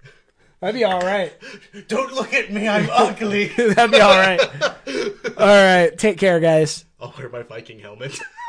That'd be all right. Don't look at me, I'm ugly. That'd be all right. All right. Take care, guys. I'll wear my Viking helmet.